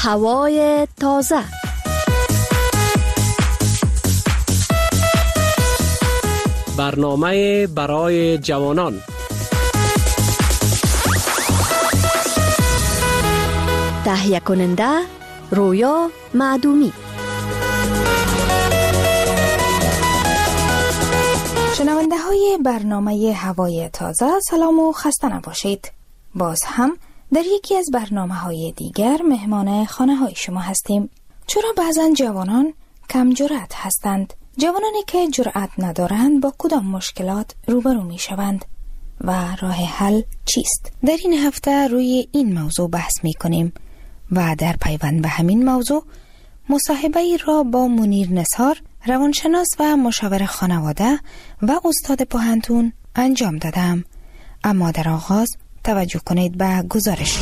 هوای تازه. برنامه برای جوانان. تهیه کننده رویا معدومی. شنونده های برنامه هوای تازه، سلام و خسته نباشید. باز هم در یکی از برنامه های دیگر مهمان خانه های شما هستیم. چرا بعضن جوانان کم جرأت هستند؟ جوانانی که جرأت ندارند با کدام مشکلات روبرو می شوند و راه حل چیست؟ در این هفته روی این موضوع بحث می کنیم و در پیوند به همین موضوع مصاحبه‌ای را با منیر نثار، روانشناس و مشاور خانواده و استاد پوهنتون انجام دادم. اما در آغاز توجه کنید به گزارش.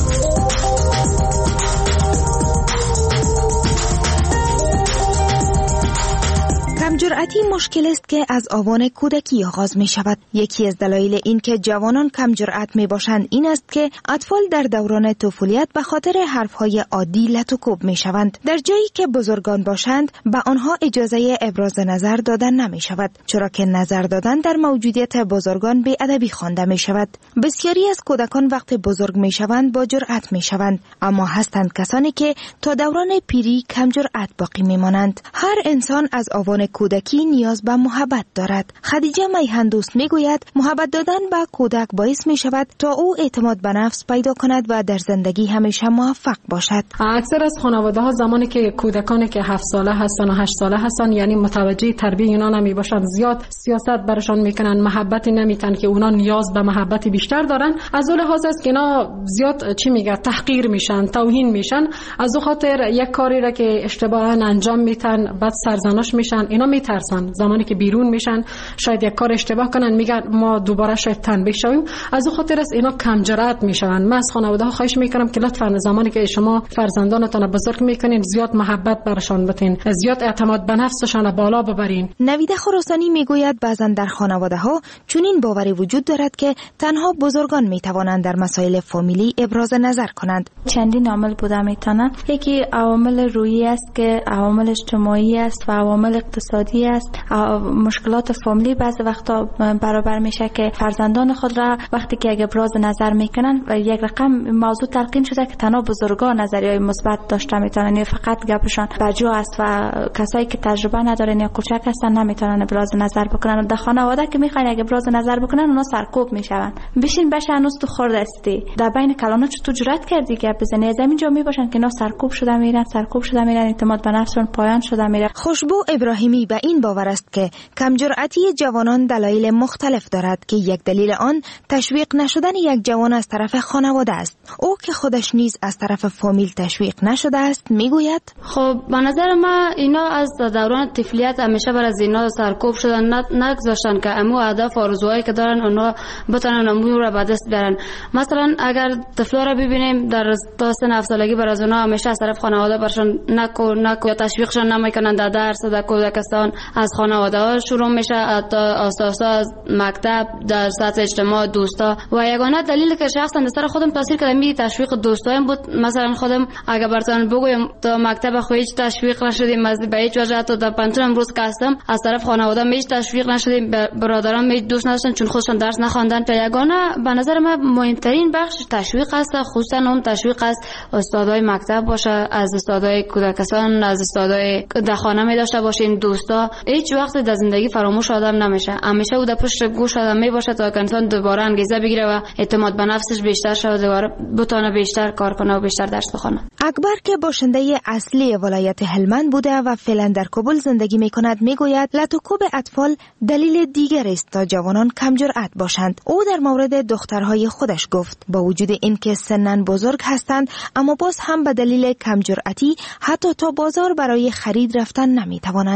کمجرأتی مشکل است که از آوان کودکی آغاز می شود. یکی از دلایل این که جوانان کمجرأت می باشند این است که اطفال در دوران طفولیت به خاطر حرفهای عادی لط و کوب می شوند. در جایی که بزرگان باشند به آنها اجازه ابراز نظر دادن نمی شود، چرا که نظر دادن در موجودیت بزرگان بی‌ادبی خوانده می شود. بسیاری از کودکان وقتی بزرگ می شوند با جرأت می شوند، اما هستند کسانی که تا دوران پیری کمجرأت باقی می مانند. هر انسان از آوان کودکی نیاز به محبت دارد. خدیجه میهندوست میگوید محبت دادن به کودک باعث می شود تا او اعتماد به نفس پیدا کند و در زندگی همیشه موفق باشد. اکثر از خانواده ها زمانی که کودکانی که 7 ساله هستن و 8 ساله هستن، یعنی متوجه تربیت اینا نمی باشن، زیاد سیاست برشان میکنن، محبتی نمیتن که اونا نیاز به محبت بیشتر دارن. از اون لحاظ است که اینا زیاد تحقیر میشن، توهین میشن. از اون خاطر یک کاری را که اشتباها انجام میتن بعد سرزنش میشن. اینا میترسن زمانی که بیرون میشن شاید یک کار اشتباه کنن، میگن ما دوباره شاید تنبیه شویم. از اون خاطر است اینا کم جرأت میشن. من از خانواده ها خواهش میکنم که لطفا زمانی که شما فرزندانتون بزرگ میکنین زیاد محبت برشان بتین، زیاد اعتماد به نفسشان بالا ببرین. نویده خراسانی میگوید بعضن در خانواده ها چنین باوری وجود دارد که تنها بزرگان میتوانند در مسائل فامیلی ابراز نظر کنند. چندین عامل بوده میتونه. یکی عوامل روحی است که عوامل اجتماعی است و عوامل اقتصادی است. مشکلات فامیلی بعضی وقتا برابر میشه که فرزندان خود را وقتی که اگه ابراز نظر میکنن و یک رقم موضوع تلقین شده که تنها بزرگان نظریه مثبت داشته میتونن، یا فقط گپشان بجا است و کسایی که تجربه ندارن یا کوچک هستن نمیتونن ابراز نظر بکنن. در خانواده که میخواین اگه ابراز نظر بکنن اونا سرکوب میشون. بشین بشه هنوز تو خورد استی، در بین کلانا چطور جرأت کردی گپ بزنی؟ از همین جا میباشن که اینا سرکوب شده میرن، اعتماد به نفسشون پایان شده میره. خوشبو ابراهیمی به این باور است که کمجرأتی جوانان دلایل مختلف دارد که یک دلیل آن تشویق نشدن یک جوان از طرف خانواده است. او که خودش نیز از طرف فامیل تشویق نشده است میگوید خب به نظر من اینا از دوران طفولیت همیشه بر از اینا سرکوب شدن، نگذاشتن که امو هدف و آرزوهایی که دارن اونا بتونن امو رو به دست بیارن. مثلا اگر طفلا رو ببینیم در تا سن 7 سالگی بر از اونا همیشه از طرف خانواده برشون نکو یا تشویقشون نمیکنن در درس و در کودکستان. از خانواده ها شروع میشه، اساسا از مکتب، در سطح اجتماع، دوستا. و یگانه دلیلی که شخصا در سر خودم تاثیر کرده می تشویق دوستایم بود. مثلا خودم اگه براتون بگویم تا مکتب خو هیچ تشویق نشدیم، از به هیچ وجه تا در پنتون امروز که هستم از طرف خانواده هیچ تشویق نشدیم، برادرام هیچ دوست نداشتن چون خودشون درس نخواندن. تا یگانه به نظر من مهمترین بخش تشویق است، خصوصا اون تشویق از استادای مکتب باشه، از استادای کودکستان، از استادای در خانه می داشته باشین دوستا. هیچ وقت در زندگی فراموش آدم نمیشه، همیشه او در پشت گوش آدم می باشه تا که انسان دوباره انگیزه بگیره و اعتماد به نفسش بیشتر شه و دوباره بتونه بیشتر کار کنه و بیشتر درس بخونه. اکبر که باشنده اصلی ولایت هلمند بوده و فعلا در کابل زندگی می کند میگوید لط و کوب اطفال دلیل دیگر است تا جوانان کم جرأت باشند. او در مورد دخترهای خودش گفت با وجود اینکه سنن بزرگ هستند اما باز هم به دلیل کم جرأتی حتی تا بازار برای خرید رفتن نمی توانند.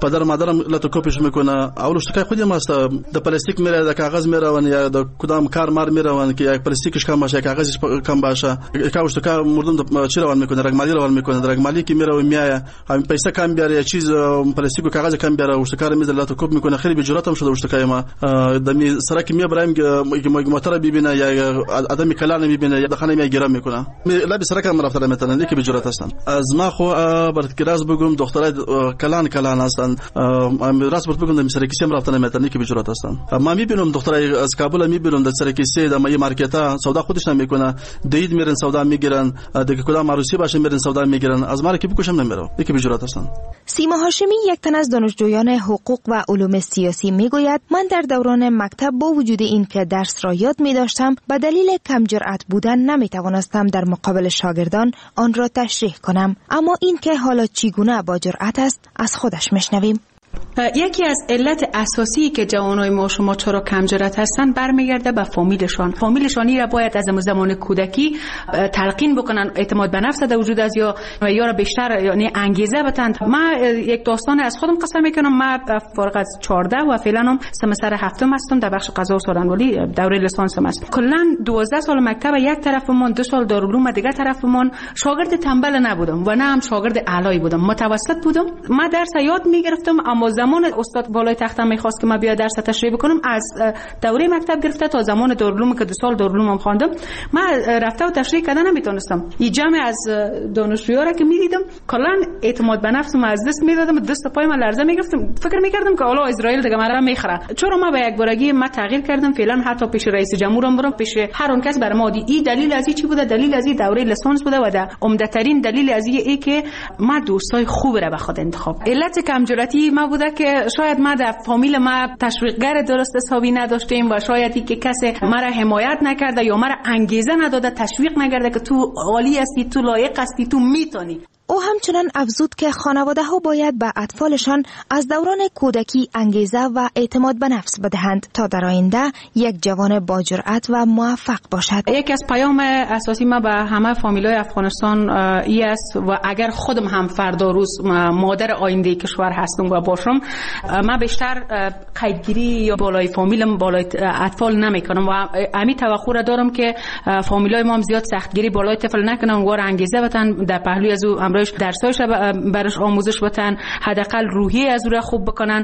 پدر مادرم لاتوکوپش میکنه. اول اشتکای خودی ماست د پلاستیک میره، د کاغذ میرون یا د کدام کار مار میرون که یک پلاستیکش کم باشه، کاغذش کم باشه، یک اشتکا مردم چی روان میکنه، رگمالی روان میکنه، رگمالی که میره و میایه همین پیسه کم بیاره یا چیز پلاستیک و کاغذ کم بیاره، اشتکا رو میذاره لاتوکوپ میکنه. خیلی به جرأتم شده اشتکای ما دمی سرک میبرم که موتور ببینه یا آدمی کلان میبینه یا دخانه میگیره میکنه. لابی سرک هم رفتن میتونن لیک به جرأت هستن. از ما خو برکراز بگم دخترای کلان هستن، راست بگم سرکیسی هم رفتن میتونن لیک به جرأت هستن. ما میبینم دخترای از کابل میبینم در سرکیسی در مای مارکتا سودا خودش نمیکنه، دید میرن سودا میگیرن، دیگه کدام عروسی باشه میرن سودا میگیرن. از ما که بکشم نمیره، لیک به جرأت هستن. سیما هاشمی یک تن از دانشجویان حقوق و علوم سیاسی میگوید من در دوران مکتب با وجود این که درس را یاد می داشتم به دلیل کم جرأت بودن نمی توانستم در مقابل شاگردان آن را تشریح کنم، اما این که حالا چگونه با جرأت است از خودش میشنویم. یکی از علت اساسی که جوانای ما شما چرا کم جرأت هستن برمیگرده به فامیلشانی را باید از زمان کودکی تلقین بکنن، اعتماد به نفس در وجود از یا را بیشتر یعنی انگیزه بدن. من یک داستان از خودم قصه میکنم. من فارغ از 14 و فعلا هم سمستر هفتم هستم در بخش قضا و سخنوری، دوره لیسانسم است. کلا 12 سال مکتب یک طرفمون، 2 سال دارالعلوم دیگه طرفمون. شاگرد تنبل نبودم و نه هم شاگرد اعلایی بودم، متوسط بودم. من درس یاد میگرفتم، اما زمان استاد بالای تختم میخواست که من بیا درس تشریح بکنم، از دوره مکتب گرفته تا زمان دارالعلوم که 2 سال دارالعلوم هم خواندم، من رفته و تشریح کردن نمیتونستم. این جمع از دانشجوها را که میدیدم کلا اعتماد به نفسم از دست میدادم، دست پای من لرزه میگرفتم، فکر میکردم که حالا اسرائیل دیگه مرا میخره. چرا من به یک بارگی من تغییر کردم، فعلا حتی پیش رئیس جمهورم برم، پیش هر اون کس برام این دلیل از چی بوده، دلیل از دوره لیسانس بوده و عمده ترین دلیل از ای که من دوستای خوب را به خود انتخاب. علت کم جرأتی ما بوده که شاید ما در فامیل ما تشویقگر درست حسابی نداشتیم و شاید که کسی مرا حمایت نکرده یا مرا انگیزه نداده، تشویق نکرده که تو عالی هستی، تو لایق هستی، تو میتونی. او همچنان افزود که خانواده ها باید به اطفالشان از دوران کودکی انگیزه و اعتماد به نفس بدهند تا در آینده یک جوان با جرأت و موفق باشد. یکی از پیام اساسی ما به همه فامیلای افغانستان ای است و اگر خودم هم فردا روز مادر آینده کشور هستم و باشم، من بیشتر قیدگیری یا بالای فامیلم بالای اطفال نمیکنم و همین توقع را دارم که فامیلای ما هم زیاد سختگیری بالای طفل نکنن، وار انگیزه بدن در پهلوی از او درسایش برش آموزش بدن، حداقل روحیه از او را خوب بکنن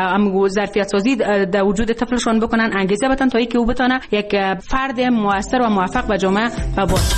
و ظرفیت سازی در وجود طفلشون بکنن، انگیزه بدن تا اینکه او بتونه یک فرد موثر و موفق به جامعه باشه.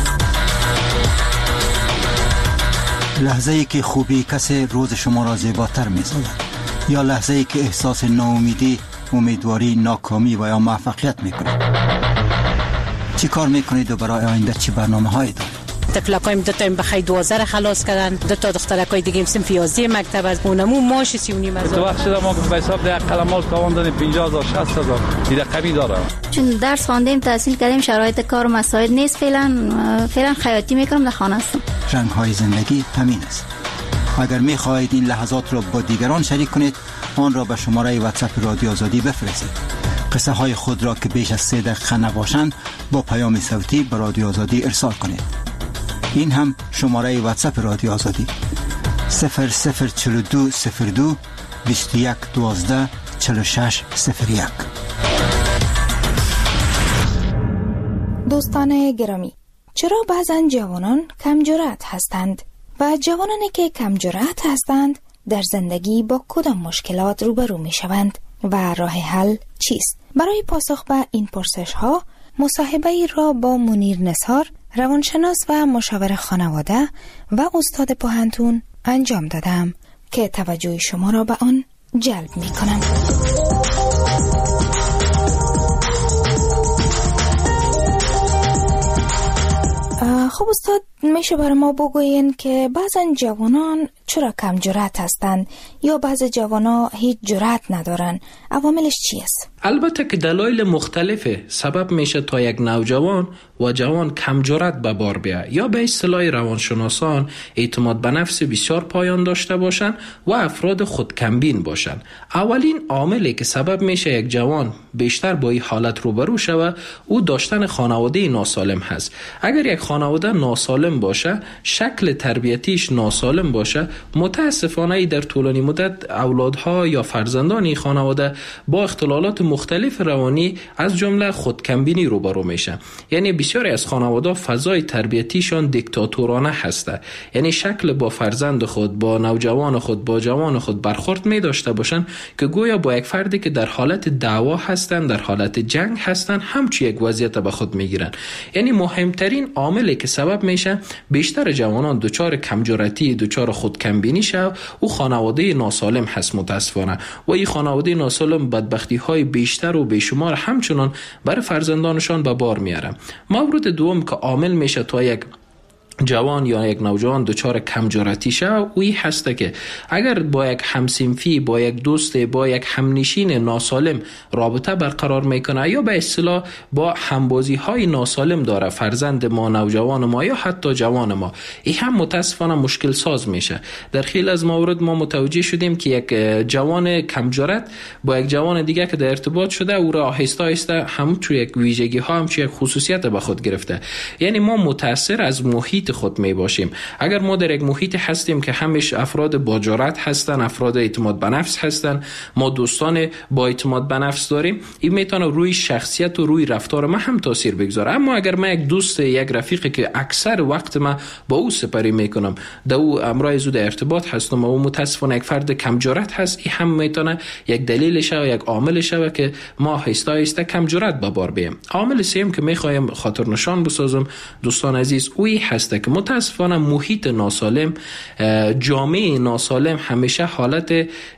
لحظه‌ای که خوبی کسی روز شما را زیباتر می‌سازد یا لحظه‌ای که احساس ناامیدی، امیدواری، ناکامی و یا موفقیت می‌کنید. چی کار می‌کنید و برای آینده چی برنامه‌هایی دارید؟ طفلکایم 2 تا بخای 12 خلاص کردن، 2 تا دخترکای دیگه صنف 11 مکتب از اونمو ماش 39 هزار. تو وقت ما به حساب ده قلمال تاوان دادیم 50000 60000 دیگه کمی داره. چون درس خواندیم تحصیل کردیم شرایط کار مساعد نیست، فعلا خیاطی میکنم در خانه هستم. رنگ‌های زندگی همین است. اگر می‌خواهید این لحظات را با دیگران شریک کنید، آن را به شماره واتساپ رادیو آزادی بفرستید. قصه های خود را که بیش از 3 دقیقه نباشند با پیام صوتی به رادیو آزادی ارسال کنید. این هم شماره واتساپ رادیو آزادی 0042 02 21 12 46 01. دوستان گرامی، چرا بعضا جوانان کم جرأت هستند و جوانانی که کم جرأت هستند در زندگی با کدام مشکلات روبرو می شوند و راه حل چیست؟ برای پاسخ به این پرسش ها مصاحبه‌ای را با منیر نثار، روانشناس و مشاور خانواده و استاد پوهنتون انجام دادم که توجه شما را به آن جلب می کنم. خب استاد، میشه برای ما بگوین که بعضا جوانان چرا کم جرأت هستند یا بعض جوانا هیچ جرأت ندارن؟ عواملش چی است؟ البته که دلایل مختلفه سبب میشه تا یک نوجوان و جوان کم جرأت به بار بیاید یا به اصطلاح روانشناسان اعتماد به نفس بسیار پایان داشته باشند و افراد خودکمبین باشند. اولین عاملی که سبب میشه یک جوان بیشتر با این حالت روبرو شود او داشتن خانواده ناسالم هست. اگر یک خانواده ناسالم ناسالم باشه، شکل تربیتیش ناسالم باشه، متاسفانه در طولانی مدت اولادها یا فرزندان خانواده با اختلالات مختلف روانی از جمله خودکمبینی روبرو میشه. یعنی بسیاری از خانواده فضای تربیتیشان دیکتاتورانه هسته، یعنی شکل با فرزند خود، با نوجوان خود، با جوان خود برخورد می داشته باشن که گویا با یک فردی که در حالت دعوا هستن، در حالت جنگ هستن، همچون یک وضعیت به خود میگیرن. یعنی مهمترین عاملی که سبب میشه بیشتر جوانان دچار کمجرأتی، دچار خودکمبینی شه و خانواده ناسالم هست متاسفانه. و این خانواده ناسالم بدبختی های بیشتر و بیشمار همچنان برای فرزندانشان به بار میاره. مورد دوم که عامل میشه تا یک جوان یا یک نوجوان دچار کمجرأتی شه و این هسته که اگر با یک همسنفی، با یک دوست، با یک همنشین ناسالم رابطه برقرار میکنه یا به اصطلاح با همبازی های ناسالم داره، فرزند ما، نوجوان ما یا حتی جوان ما، این هم متاسفانه مشکل ساز میشه. در خیلی از موارد ما متوجه شدیم که یک جوان کمجرأت با یک جوان دیگه که در ارتباط شده او را آهسته آهسته هم تو یک ویژگی ها، هم یک خصوصیت به خود گرفته. یعنی ما متاثر از محیط خود می باشیم. اگر ما در یک محیط هستیم که همش افراد با جرأت هستن، افراد اعتماد به نفس هستن، ما دوستان با اعتماد به نفس داریم، این میتونه روی شخصیت و روی رفتار ما هم تاثیر بگذاره. اما اگر من یک دوست، یک رفیقی که اکثر وقت ما با او سپری میکنم، در او امرای زود ارتباط هستم و او متاسفانه یک فرد کم جرأت هست، این هم میتونه یک دلیلش و یک عاملش و که ما آهسته آهسته کم جرأت به بار بیایم. عامل سوم که میخوایم خاطر نشان بسازم دوستان عزیز، اوی هست که متاسفانه محیط ناسالم، جامعه ناسالم همیشه حالت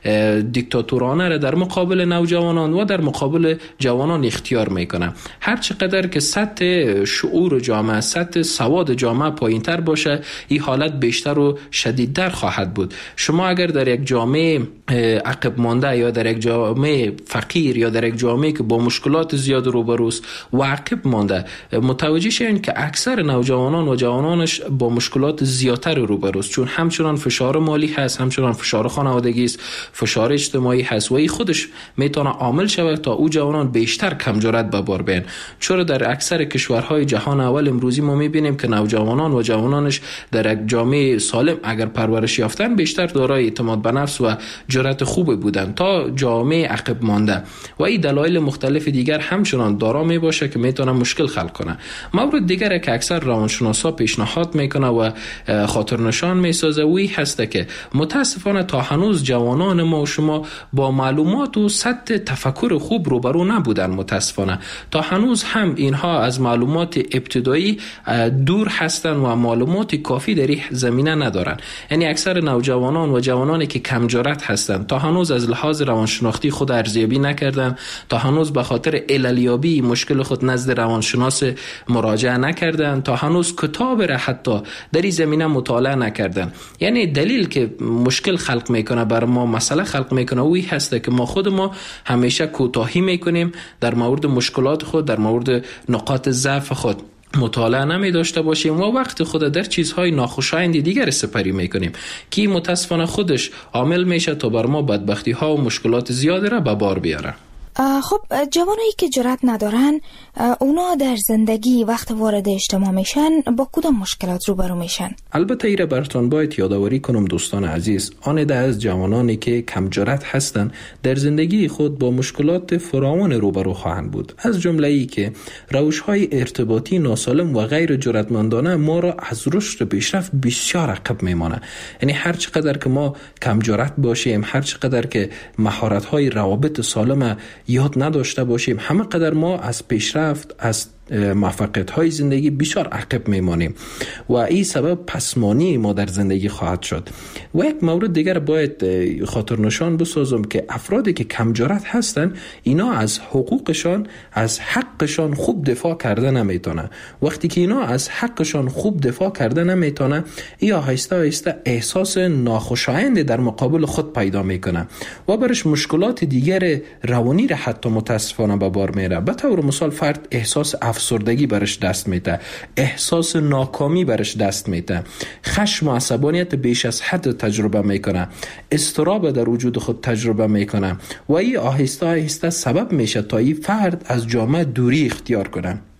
دیکتاتورانه را در مقابل نوجوانان و در مقابل جوانان اختیار میکنه. هر چقدر که سطح شعور جامعه، سطح سواد جامعه پایینتر باشه، این حالت بیشتر و شدیدتر خواهد بود. شما اگر در یک جامعه عقب مانده یا در یک جامعه فقیر یا در یک جامعه که با مشکلات زیاد روبروست و عقب مانده، متوجه شین که اکثر نوجوانان و جوانانش با مشکلات زیادتر روبروست، چون همچنان فشار مالی هست، همچنان فشار خانوادگی است، فشار اجتماعی هست و این خودش میتونه عامل شود تا او جوانان بیشتر کم جرأت به بار بیان. چرا در اکثر کشورهای جهان اول امروزی ما میبینیم که نوجوانان و جوانانش در یک جامعه سالم اگر پرورش یافتن بیشتر دارای اعتماد به نفس و جرأت خوب بودن تا جامعه عقب مانده و این دلایل مختلف دیگر همچنان دارا می باشه که میتونه مشکل خلق کنه. مورد دیگر که اکثر روانشناسا پیشنهاد میکنه و خاطر نشان میسازه وی هسته که متاسفانه تا هنوز جوانان ما و شما با معلومات و سطح تفکر خوب روبرو نبودن. متاسفانه تا هنوز هم اینها از معلومات ابتدایی دور هستن و معلومات کافی در این زمینه ندارن. یعنی اکثر نوجوانان و جوانانی که کم جرأت هستن تا هنوز از لحاظ روانشناختی خود ارزیابی نکردن، تا هنوز به خاطر عللیابی مشکل خود نزد روانشناس مراجعه نکردن، تا هنوز کتاب را حتی در این زمینه مطالعه نکردن. یعنی دلیل که مشکل خلق میکنه بر ما، مسئله خلق میکنه وی هسته که ما خود ما همیشه کوتاهی میکنیم در مورد مشکلات خود، در مورد نقاط ضعف خود مطالعه نمی داشته باشیم و وقت خود در چیزهای ناخوشایند دیگر سپری میکنیم که متاسفانه خودش عامل میشه تا بر ما بدبختی ها و مشکلات زیاد را به بار بیاره. خب جوانایی که جرأت ندارن، اونا در زندگی وقت وارد اجتماع میشن با کدام مشکلات روبرو میشن؟ البته ایره براتون باید یادآوری کنم دوستان عزیز، آن ده از جوانانی که کم جرأت هستن در زندگی خود با مشکلات فراوان روبرو خواهند بود. از جمله ای که روش‌های ارتباطی ناسالم و غیر جرأتمندانه ما را از رشد و پیشرفت بسیار عقب میمانه. یعنی هر چقدر که ما کم جرأت باشیم، هر چقدر که مهارت‌های روابط سالم یاد نداشته باشیم، همه قدر ما از پیشرفت، از موفقیت‌های زندگی بسیار عقب میمانیم و این سبب پسمانی ما در زندگی خواهد شد. و یک مورد دیگر باید خاطر نشان بسازم که افرادی که کم جرأت هستن اینا از حقوقشان، از حقشان خوب دفاع کرده نمیتونه. وقتی که اینا از حقشان خوب دفاع کرده نمیتونه، ای آهسته آهسته احساس ناخوشایند در مقابل خود پیدا میکنه و برش مشکلات دیگر روانی را حتی متاسفانه به بار میاره. به طور مثال فرد احساس افسردگی برش دست میده، احساس ناکامی برش دست میده، خشم و عصبانیت بیش از حد تجربه میکنه، اضطراب در وجود خود تجربه میکنه و این آهسته آهسته سبب میشه تا این فرد از جامعه دوری اختیار کنه.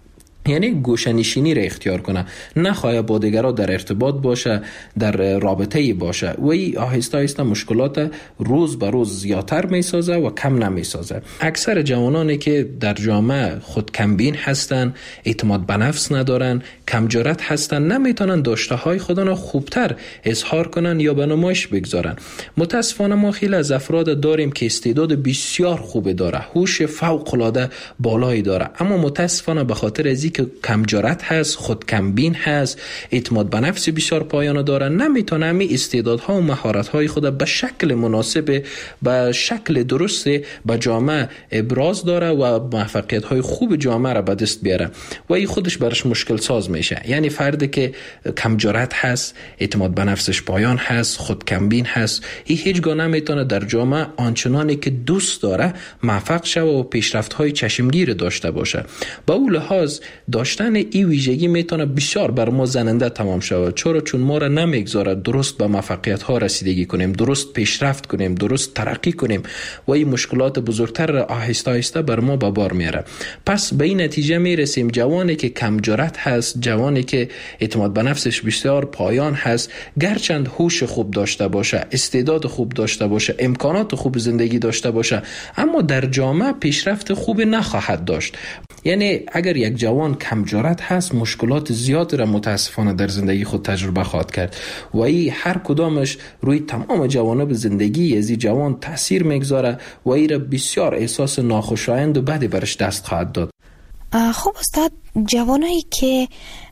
یعنی گوشه‌نشینی را اختیار کنه، نخواه با دیگران در ارتباط باشه، در رابطه باشه و این آهسته آهسته مشکلات روز به روز زیادتر میسازه و کم نمیسازه. اکثر جوانانی که در جامعه خود کمبین هستن، اعتماد به نفس ندارن، کم جرأت هستن، نمیتونن داشته های خودشون خوبتر اظهار کنن یا به نمایش بگذارن. متاسفانه ما خیلی از افراد داریم که استعداد بسیار خوب داره، هوش فوق العاده بالایی داره، اما متاسفانه به خاطر از که کم جرأت هست، خود کمبین هست، اعتماد به نفس بسیار پایانه داره، نمیتونه همین استعدادها و مهارت‌های خود به شکل مناسب، به شکل درست به جامعه ابراز داره و موفقیت‌های خوب جامعه را به دست بیاره و این خودش برش مشکل ساز میشه. یعنی فردی که کم جرأت هست، اعتماد به نفسش پایان هست، خود کمبین هست، این هیچگاه نمیتونه در جامعه آنچنانی که دوست داره موفق شه و پیشرفت‌های چشمگیر داشته باشه. با اون لحاظ داشتن این ویژگی میتونه بسیار بر ما زننده تمام شود، چون ما را نمیگذاره درست به موفقیت ها رسیدگی کنیم، درست پیشرفت کنیم، درست ترقی کنیم و این مشکلات بزرگتر را آهسته آهسته بر ما به بار میاره. پس به این نتیجه میرسیم جوانی که کم جرأت هست، جوانی که اعتماد به نفسش بسیار پایان هست، گرچند هوش خوب داشته باشه، استعداد خوب داشته باشه، امکانات خوب زندگی داشته باشه، اما در جامعه پیشرفت خوب نخواهد داشت. یعنی اگر یک جوان کم جرأت هست، مشکلات زیاد را متاسفانه در زندگی خود تجربه خواهد کرد و این هر کدامش روی تمام جوانب زندگی از این جوان تاثیر میگذاره و این را بسیار احساس ناخوشایند و بدی برش دست خواهد داد. خب استاد، جوانایی که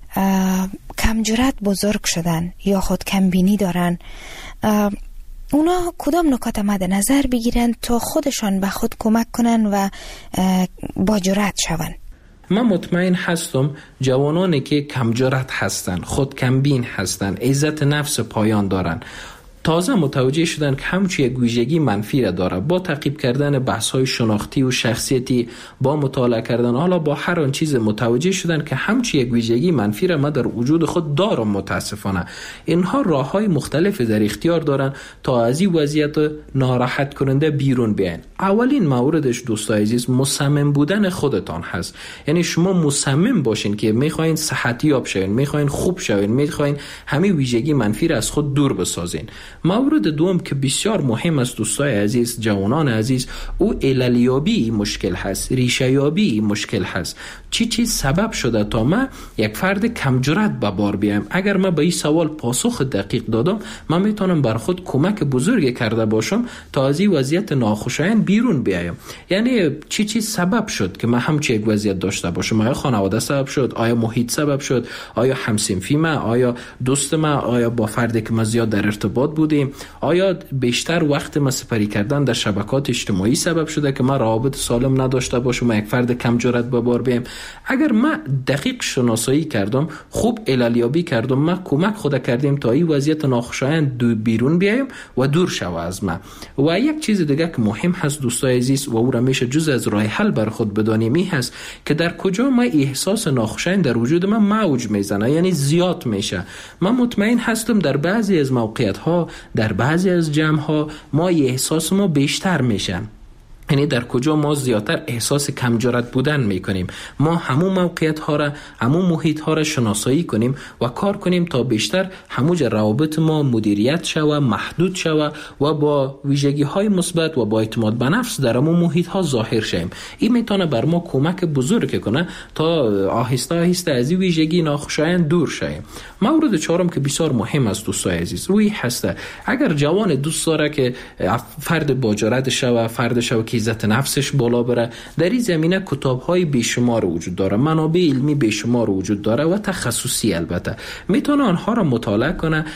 کم جرأت بزرگ شدن یا خود کمبینی دارن، اونا کدام نکات مد نظر بگیرن تا خودشان به خود کمک کنن و با جرأت شون؟ من مطمئن هستم جوانانی که کم جرأت هستن، خود کمبین هستن، عزت نفس پایان دارن، تازه متوجه شدن که همچی یک ویژگی منفی را داره. با تعقیب کردن بحث‌های شناختی و شخصیتی، با مطالعه کردن، حالا با هر آن چیز متوجه شدن که همچی یک ویژگی منفی را ما در وجود خود دارم. متاسفانه اینها راه‌های مختلف در اختیار دارن تا از این وضعیت ناراحت کننده بیرون بیاین. اولین موردش دوستای عزیز مصمم بودن خودتان هست. یعنی شما مصمم باشین که میخواین صحت یاب شوین، میخواین خوب شوین، میخواین همین ویژگی منفی را از خود دور بسازین. مورد دوم که بسیار مهم است دوستای عزیز، جوانان عزیز، او عللیابی مشکل هست، ریشه یابی مشکل هست. چی سبب شده تا من یک فرد کم جرأت به بار بیام؟ اگر من به این سوال پاسخ دقیق دادم، من میتونم بر خود کمک بزرگی کرده باشم تا از این وضعیت ناخوشایند بیرون بیایم. یعنی چی سبب شد که من همچین یک وضعیت داشته باشم؟ آیا خانواده سبب شد؟ آیا محیط سبب شد؟ آیا همسنفی من؟ آیا دوست من؟ آیا با فردی که من زیاد در ارتباط بودیم؟ آیا بیشتر وقت ما سپری کردن در شبکات اجتماعی سبب شده که من روابط سالم نداشته باشم و یک فرد کم جرأت به بار بیام؟ اگر من دقیق شناسایی کردم، خوب عللیابی کردم، من کمک خود کردیم تا این وضعیت ناخوشایند بیرون بیایم و دور شوه از من. و یک چیز دیگه که مهم هست دوستای عزیز و او را میشه جز از راه حل بر خود بدانیم، این هست که در کجا ما احساس ناخوشایند در وجود من موج میزنه، یعنی زیاد میشه. من مطمئن هستم در بعضی از موقعیت ها، در بعضی از جمع ها ما احساس ما بیشتر میشه. یعنی در کجا ما زیادتر احساس کم جرأت بودن میکنیم. ما همون موقعیت ها را، همون محیط ها را شناسایی کنیم و کار کنیم تا بیشتر هموجه روابط ما مدیریت شوه، محدود شوه و با ویژگی های مثبت و با اعتماد به نفس در همون محیط ها ظاهر شیم. این میتونه بر ما کمک بزرگ کنه تا آهسته آهسته از این ویژگی ناخوشایند دور شیم. مورد چهارم که بسیار مهم است دوستای عزیز، روی هسته. اگر جوان دوست داره که فرد با جرأت شوه، فرد شوه که عزت نفسش بالا بره، در این زمینه کتاب‌های بیشمار وجود داره، منابع علمی بیشمار وجود داره و تخصصی البته. میتونه آنها را مطالعه کنه،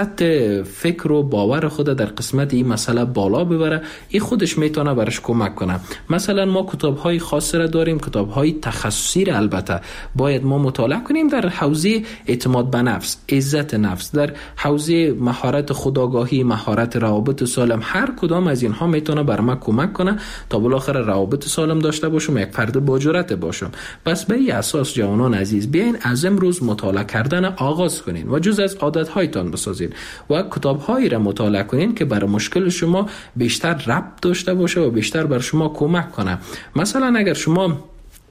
سطح فکر و باور خود در قسمت این مسئله بالا ببره. این خودش میتونه برش کمک کنه. مثلا ما کتاب‌های خاص را داریم، کتاب‌های تخصصی را البته باید ما مطالعه کنیم در حوزه اعتماد به نفس، عزت نفس، در حوزه مهارت خودآگاهی، مهارت روابط سالم. هر کدام از اینها میتونه بر ما کمک کنه تا بالاخره روابط سالم داشته باشم، یک فرد با جرأت باشم. پس به این اساس جوانان عزیز بیاین از امروز مطالعه کردن آغاز کنین و جز از عادت‌هایتان بسازین و کتاب‌هایی را مطالعه کنین که برای مشکل شما بیشتر ربط داشته باشه و بیشتر بر شما کمک کنه. مثلا اگر شما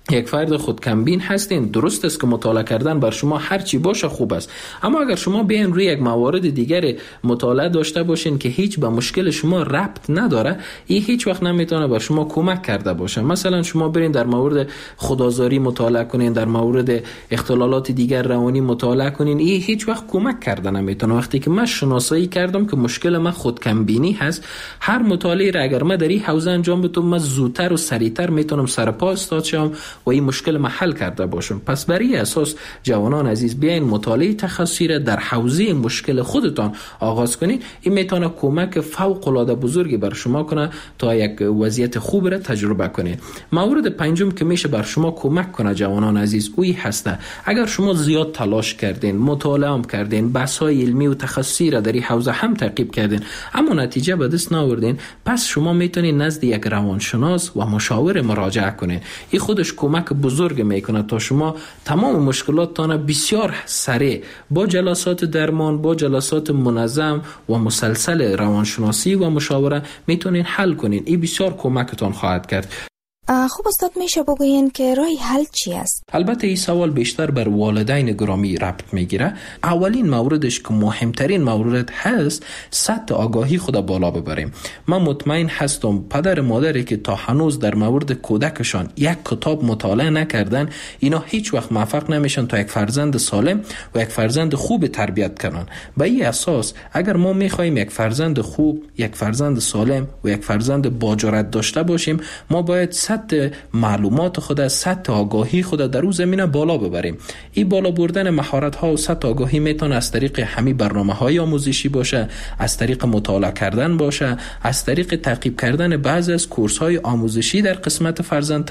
یک فرد خودکمبین هستین، درست است که مطالعه کردن بر شما هر چی باشه خوب است، اما اگر شما بیاین روی یک موارد دیگر مطالعه داشته باشین که هیچ به مشکل شما ربط نداره، این هیچ وقت نمیتونه بر شما کمک کرده باشه. مثلا شما برین در مورد خودآزاری مطالعه کنین، در مورد اختلالات دیگر روانی مطالعه کنین، این هیچ وقت کمک کرده نمیتونه. وقتی که من شناسایی کردم که مشکل من خودکمبینی هست، هر مطالعه را اگر من در این حوزه انجام بدم، من زودتر و سریعتر میتونم سر پا استاد شم و این مشکل ما حل کرده باشم. پس برای اساس جوانان عزیز بیاین مطالعه تخصصی را در حوزه مشکل خودتان آغاز کنین. این میتونه کمک فوق العاده بزرگی بر شما کنه تا یک وضعیت خوب را تجربه کنین. مورد پنجم که میشه بر شما کمک کنه جوانان عزیز، اوی هسته اگر شما زیاد تلاش کردین، مطالعه هم کردین، بحث‌های علمی و تخصصی را در این حوزه هم تعقیب کردین اما نتیجه به دست نیاوردین، پس شما میتونین نزد یک روانشناس و مشاور مراجعه کنین. این خودش کمک بزرگ میکنه تا شما تمام مشکلاتتان بسیار سریع با جلسات درمان، با جلسات منظم و مسلسل روانشناسی و مشاوره میتونین حل کنین. این بسیار کمکتان خواهد کرد. خب استاد میشه بگوین که راه حل چی است؟ البته این سوال بیشتر بر والدین گرامی ربط میگیره. اولین موردش که مهمترین مورد هست، سطح آگاهی خود بالا ببریم. من مطمئن هستم پدر مادری که تا هنوز در مورد کودکشان یک کتاب مطالعه نکردن، اینا هیچ وقت موفق نمیشن تا یک فرزند سالم و یک فرزند خوب تربیت کنن. به این اساس اگر ما میخوایم یک فرزند خوب، یک فرزند سالم و یک فرزند با جرأت داشته باشیم، ما باید سطح معلومات خود، سطح آگاهی خود در اون زمینه بالا ببریم. این بالا بردن مهارت ها و سطح آگاهی میتونه از طریق همین برنامه‌های آموزشی باشه، از طریق مطالعه کردن باشه، از طریق تعقیب کردن بعضی از کورس‌های آموزشی در قسمت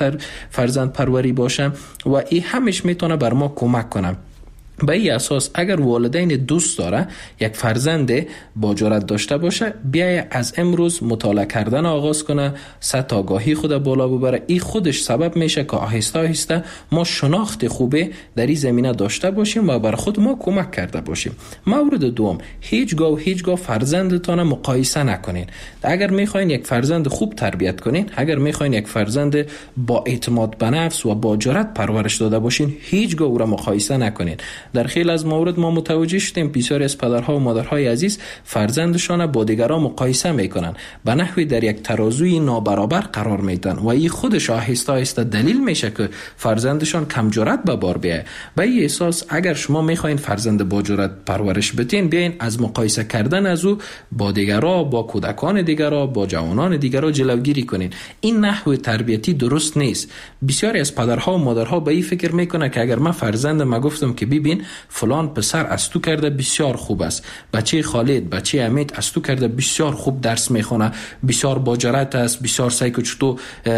فرزند پروری باشه و این همش میتونه بر ما کمک کنه. به این اساس اگر والدین دوست داره یک فرزند با جرأت داشته باشه، بیایه از امروز مطالعه کردن آغاز کنه، سطح آگاهی خود بالا ببره. این خودش سبب میشه که آهسته آهسته ما شناخت خوبه در این زمینه داشته باشیم و بر خود ما کمک کرده باشیم. مورد دوم، هیچگاه فرزندتان مقایسه نکنین. اگر میخواین یک فرزند خوب تربیت کنین، اگر میخواین یک فرزند با اعتماد به نفس و با جرأت پرورش داده باشین، هیچگاه او را مقایسه نکنین. در خیلی از موارد ما متوجه شدیم بسیاری از پدرها و مادرهای عزیز فرزندشان با دیگران مقایسه میکنن، به نحوی در یک ترازوی نابرابر قرار میدن و این خودش آهسته آهسته دلیل میشه که فرزندشان کم جرأت به بار بیایه. به این اساس اگر شما میخواین فرزند با جرأت پرورش بدین، بیاین از مقایسه کردن از او با دیگران، با کودکان دیگران، با جوانان دیگران جلوگیری کنین. این نحو تربیتی درست نیست. بسیاری از پدرها و مادرها به این فکر میکنه که اگر من فرزندم گفتم که ببین فلان پسر از تو کرده بسیار خوب است، بچه خالد، بچه امید از تو کرده بسیار خوب درس میخونه، بسیار با جرأت است، بسیار سعی که تو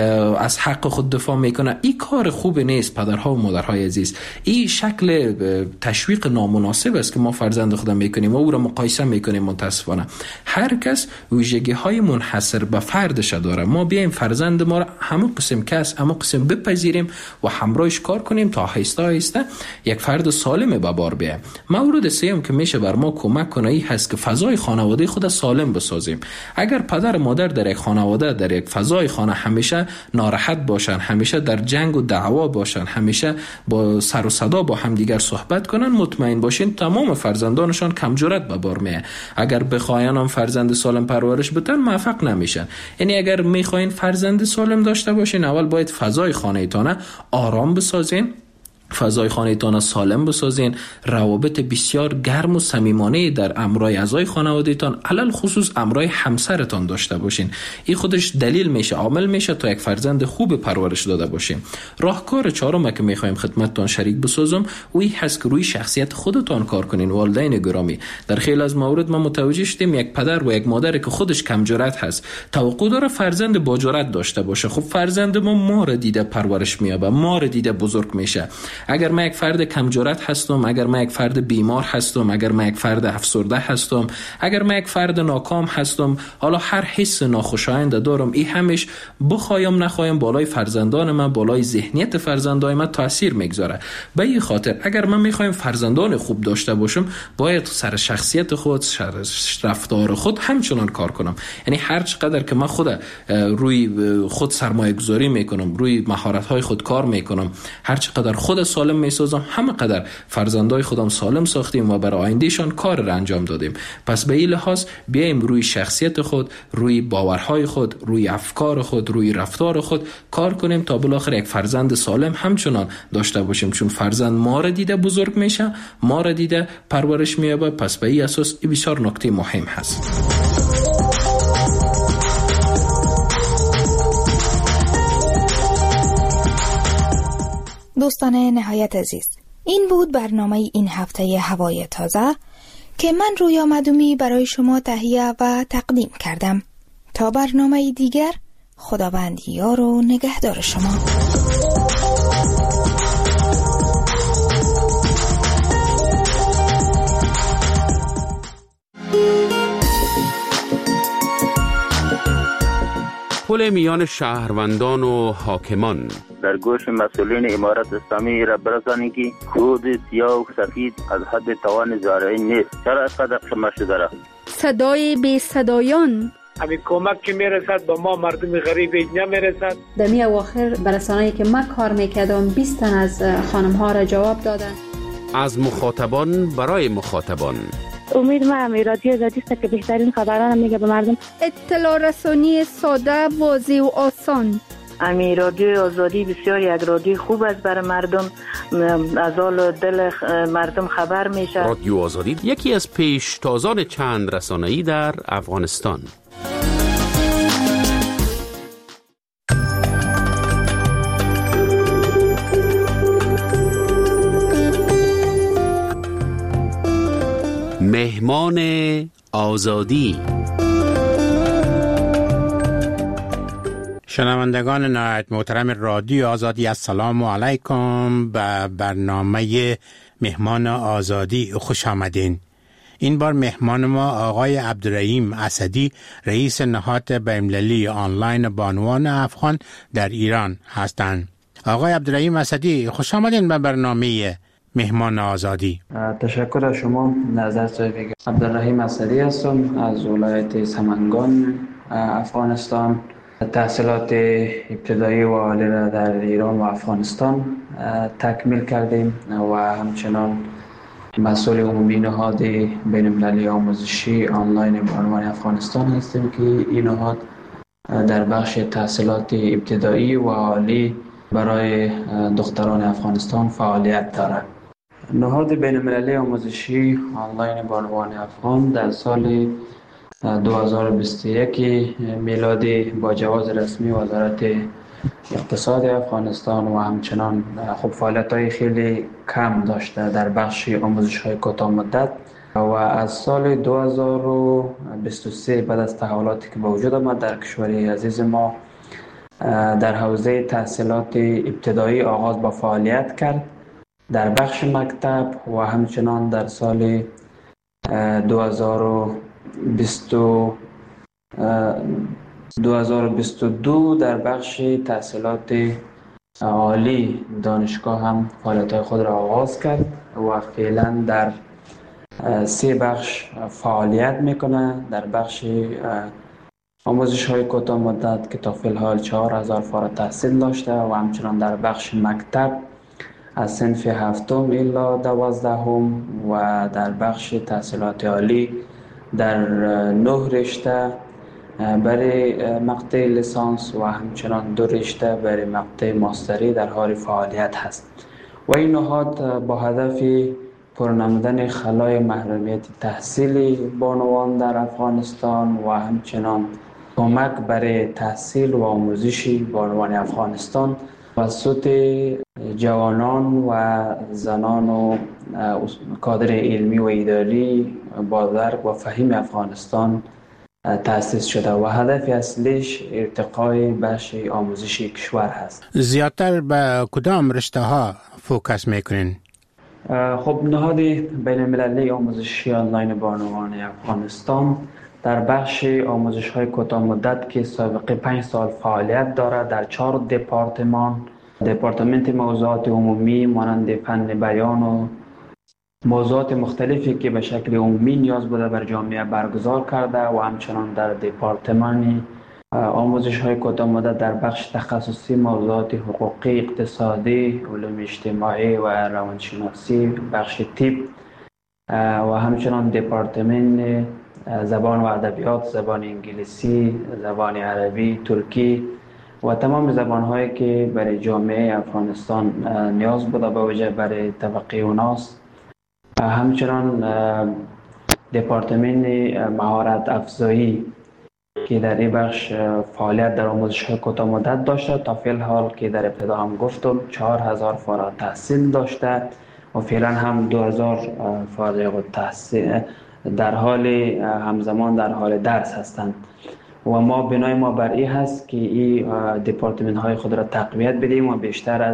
از حق خود دفاع میکنه. این کار خوب نیست پدرها و مادرهای عزیز. این شکل تشویق نامناسب است که ما فرزند خودم میکنیم و او را مقایسه میکنیم. متاسفانه هر کس ویژگی های منحصر به فردش داره. ما بیایم فرزند ما را همون قسم کس، همون قسم بپذیریم و همراهش کار کنیم تا آهسته آهسته یک فرد سالم به بار بیایم. مورد سوم که میشه بر ما کمک کنه این هست که فضای خانواده خود سالم بسازیم. اگر پدر مادر در یک خانواده، در یک فضای خانه همیشه ناراحت باشن، همیشه در جنگ و دعوا باشن، همیشه با سر و صدا با همدیگر صحبت کنن، مطمئن باشین تمام فرزندانشان کم جرأت به بار میاد. اگر بخواین هم فرزند سالم پرورش بدن، موفق نمیشن. یعنی اگر میخواین فرزند سالم داشته باشین، اول باید فضای خانه‌تان آرام بسازین، فضای خانه‌تان سالم بسازین، روابط بسیار گرم و صمیمانه در امرای اعضای خانواده‌تان، علل خصوص امرای همسرتان داشته باشین. این خودش دلیل میشه، عامل میشه تا یک فرزند خوب پرورش داده باشین. راهکار چهارم که میخوایم خدمتتان شریک بسازم، اویی هست که روی شخصیت خودتان کار کنین. والدین گرامی، در خیلی از موارد ما متوجه شدیم یک پدر و یک مادر که خودش کم جرأت هست، توقع داره فرزند با جرأت داشته باشه. خب فرزند ما را دیده پرورش میابه، ما را دیده بزرگ میشه. اگر من یک فرد کم جرأت هستم، اگر من یک فرد بیمار هستم، اگر من یک فرد افسرده هستم، اگر من یک فرد ناکام هستم، حالا هر حس ناخوشایند دارم، این همش بخوایم نخوایم بالای فرزندان من، بالای ذهنیت فرزندان من تاثیر میگذاره. به این خاطر اگر من میخوایم فرزندان خوب داشته باشم، باید سر شخصیت خود، سر رفتار خود همچنان کار کنم. یعنی هر چقدر که من خود روی خود سرمایه گذاری میکنم، روی مهارت های خود کار میکنم، هر چقدر خود سالم میسازم، همه قدر فرزندای خودم سالم ساختیم و برای آیندهشان کار را انجام دادیم. پس به این لحاظ بیایم روی شخصیت خود، روی باورهای خود، روی افکار خود، روی رفتار خود کار کنیم تا بالاخره یک فرزند سالم همچنان داشته باشیم. چون فرزند ما را دیده بزرگ میشه، ما را دیده پرورش مییابه. پس به این اساس این بسیار نکته مهم هست. دوستان نهایت عزیز، این بود برنامه این هفته هوای تازه که من رویا مدومی برای شما تهیه و تقدیم کردم. تا برنامه دیگر، خداوند یار و نگهدار شما. پل میان شهروندان و حاکمان. در گوش مسئولین امارت اسلامی را برسانی که خود سیاه و سفید از حد توان زارعی نیست. چرا قدر شما شده را؟ صدای بی صدایان. همین کمک که میرسد با ما مردم غریب نمیرسد. در می اواخر برسانه‌ای که من کار میکردم 20 تن از خانم ها را جواب دادن. از مخاطبان برای مخاطبان. امید من رادیو آزادی است که بهترین خبران میگه به مردم. اطلاع رسانی ساده، واضح و آسان. امی رادیو آزادی بسیار یک رادیو خوب است برای مردم، از حال دل مردم خبر میشه. رادیو آزادی یکی از پیشتازان چند رسانه‌ای در افغانستان. مهمان آزادی. شنوندگان نهایت محترم رادیو آزادی، السلام علیکم. به برنامه مهمان آزادی خوش آمدین. این بار مهمان ما آقای عبدالرحیم اسدی، رئیس نهاد بین‌المللی آنلاین بانوان افغان در ایران هستند. آقای عبدالرحیم اسدی، خوش آمدین به برنامه مهمان آزادی. تشکر از شما. نظر صاحب عبدالرحیم اسدی هستم از ولایت سمنگان افغانستان. تحصیلات ابتدایی و عالی را در ایران و افغانستان تکمیل کردیم و همچنان مسئول عمومی نهاد بین‌المللی آموزشی آنلاین بانوان افغانستان هستیم که این نهاد در بخش تحصیلات ابتدایی و عالی برای دختران افغانستان فعالیت دارد. نهاد بین‌المللی آموزشی آنلاین بانوان افغان در سال 2021 میلادی با جواز رسمی وزارت اقتصاد افغانستان و همچنان خب فعالیت‌های خیلی کم داشته در بخش آموزش‌های کوتاه مدت و از سال 2023 بعد از تحولاتی که به وجود آمد در کشور عزیز ما در حوزه تحصیلات ابتدایی آغاز با فعالیت کرد در بخش مکتب و همچنان در سال 2022 در بخش تحصیلات عالی دانشگاه هم فعالیت خود را آغاز کرد و فعلا در 3 بخش فعالیت میکنه. در بخش آموزش های کوتاه مدت که تا فی الحال 4000 فارغ التحصیل داشته و همچنان در بخش مکتب از صنف 7 الی 12 و در بخش تحصیلات عالی در 9 رشته برای مقطع لیسانس و همچنان 2 رشته برای مقطع ماستری در حال فعالیت هست و این نهاد با هدف پرنمودن خلای محرومیت تحصیلی بانوان در افغانستان و همچنان کمک برای تحصیل و آموزش بانوان افغانستان توسط جوانان و زنان و کادر علمی و اداری با درک و فهم افغانستان تأسیس شده و هدف اصلیش ارتقای بخش آموزشی کشور هست. زیادتر به کدام رشته ها فوکس میکنین؟ خب نهاد بین المللی آموزشی آنلاین بانوان افغانستان در بخش آموزش های کوتاه مدت که سابقه 5 سال فعالیت دارد در 4 دپارتمنت موضوعات عمومی مانند فن بیان و موضوعات مختلفی که به شکل عمومی نیاز بوده بر جامعه برگزار کرده و همچنان در دپارتمان آموزش های کوتاه مدت در بخش تخصصی موضوعات حقوقی، اقتصادی، علوم اجتماعی و روانشناسی، بخش طب و همچنان دپارتمان زبان و ادبیات، زبان انگلیسی، زبان عربی، ترکی و تمام زبان‌هایی که برای جامعه افغانستان نیاز بوده به وجه برای طبقه اوناست. همچنان دپارتمان مهارت افزایی که در این بخش فعالیت در آموزش های کوتاه مدت داشته تا فعل حال که در ابتدا هم گفتم 4000 فارغ التحصیل داشته و فعلا هم 2000 فارغ التحصیل در حال همزمان در حال درس هستند و ما بنای ما بر این هست که این دپارتمان های خود را تقویت بدیم و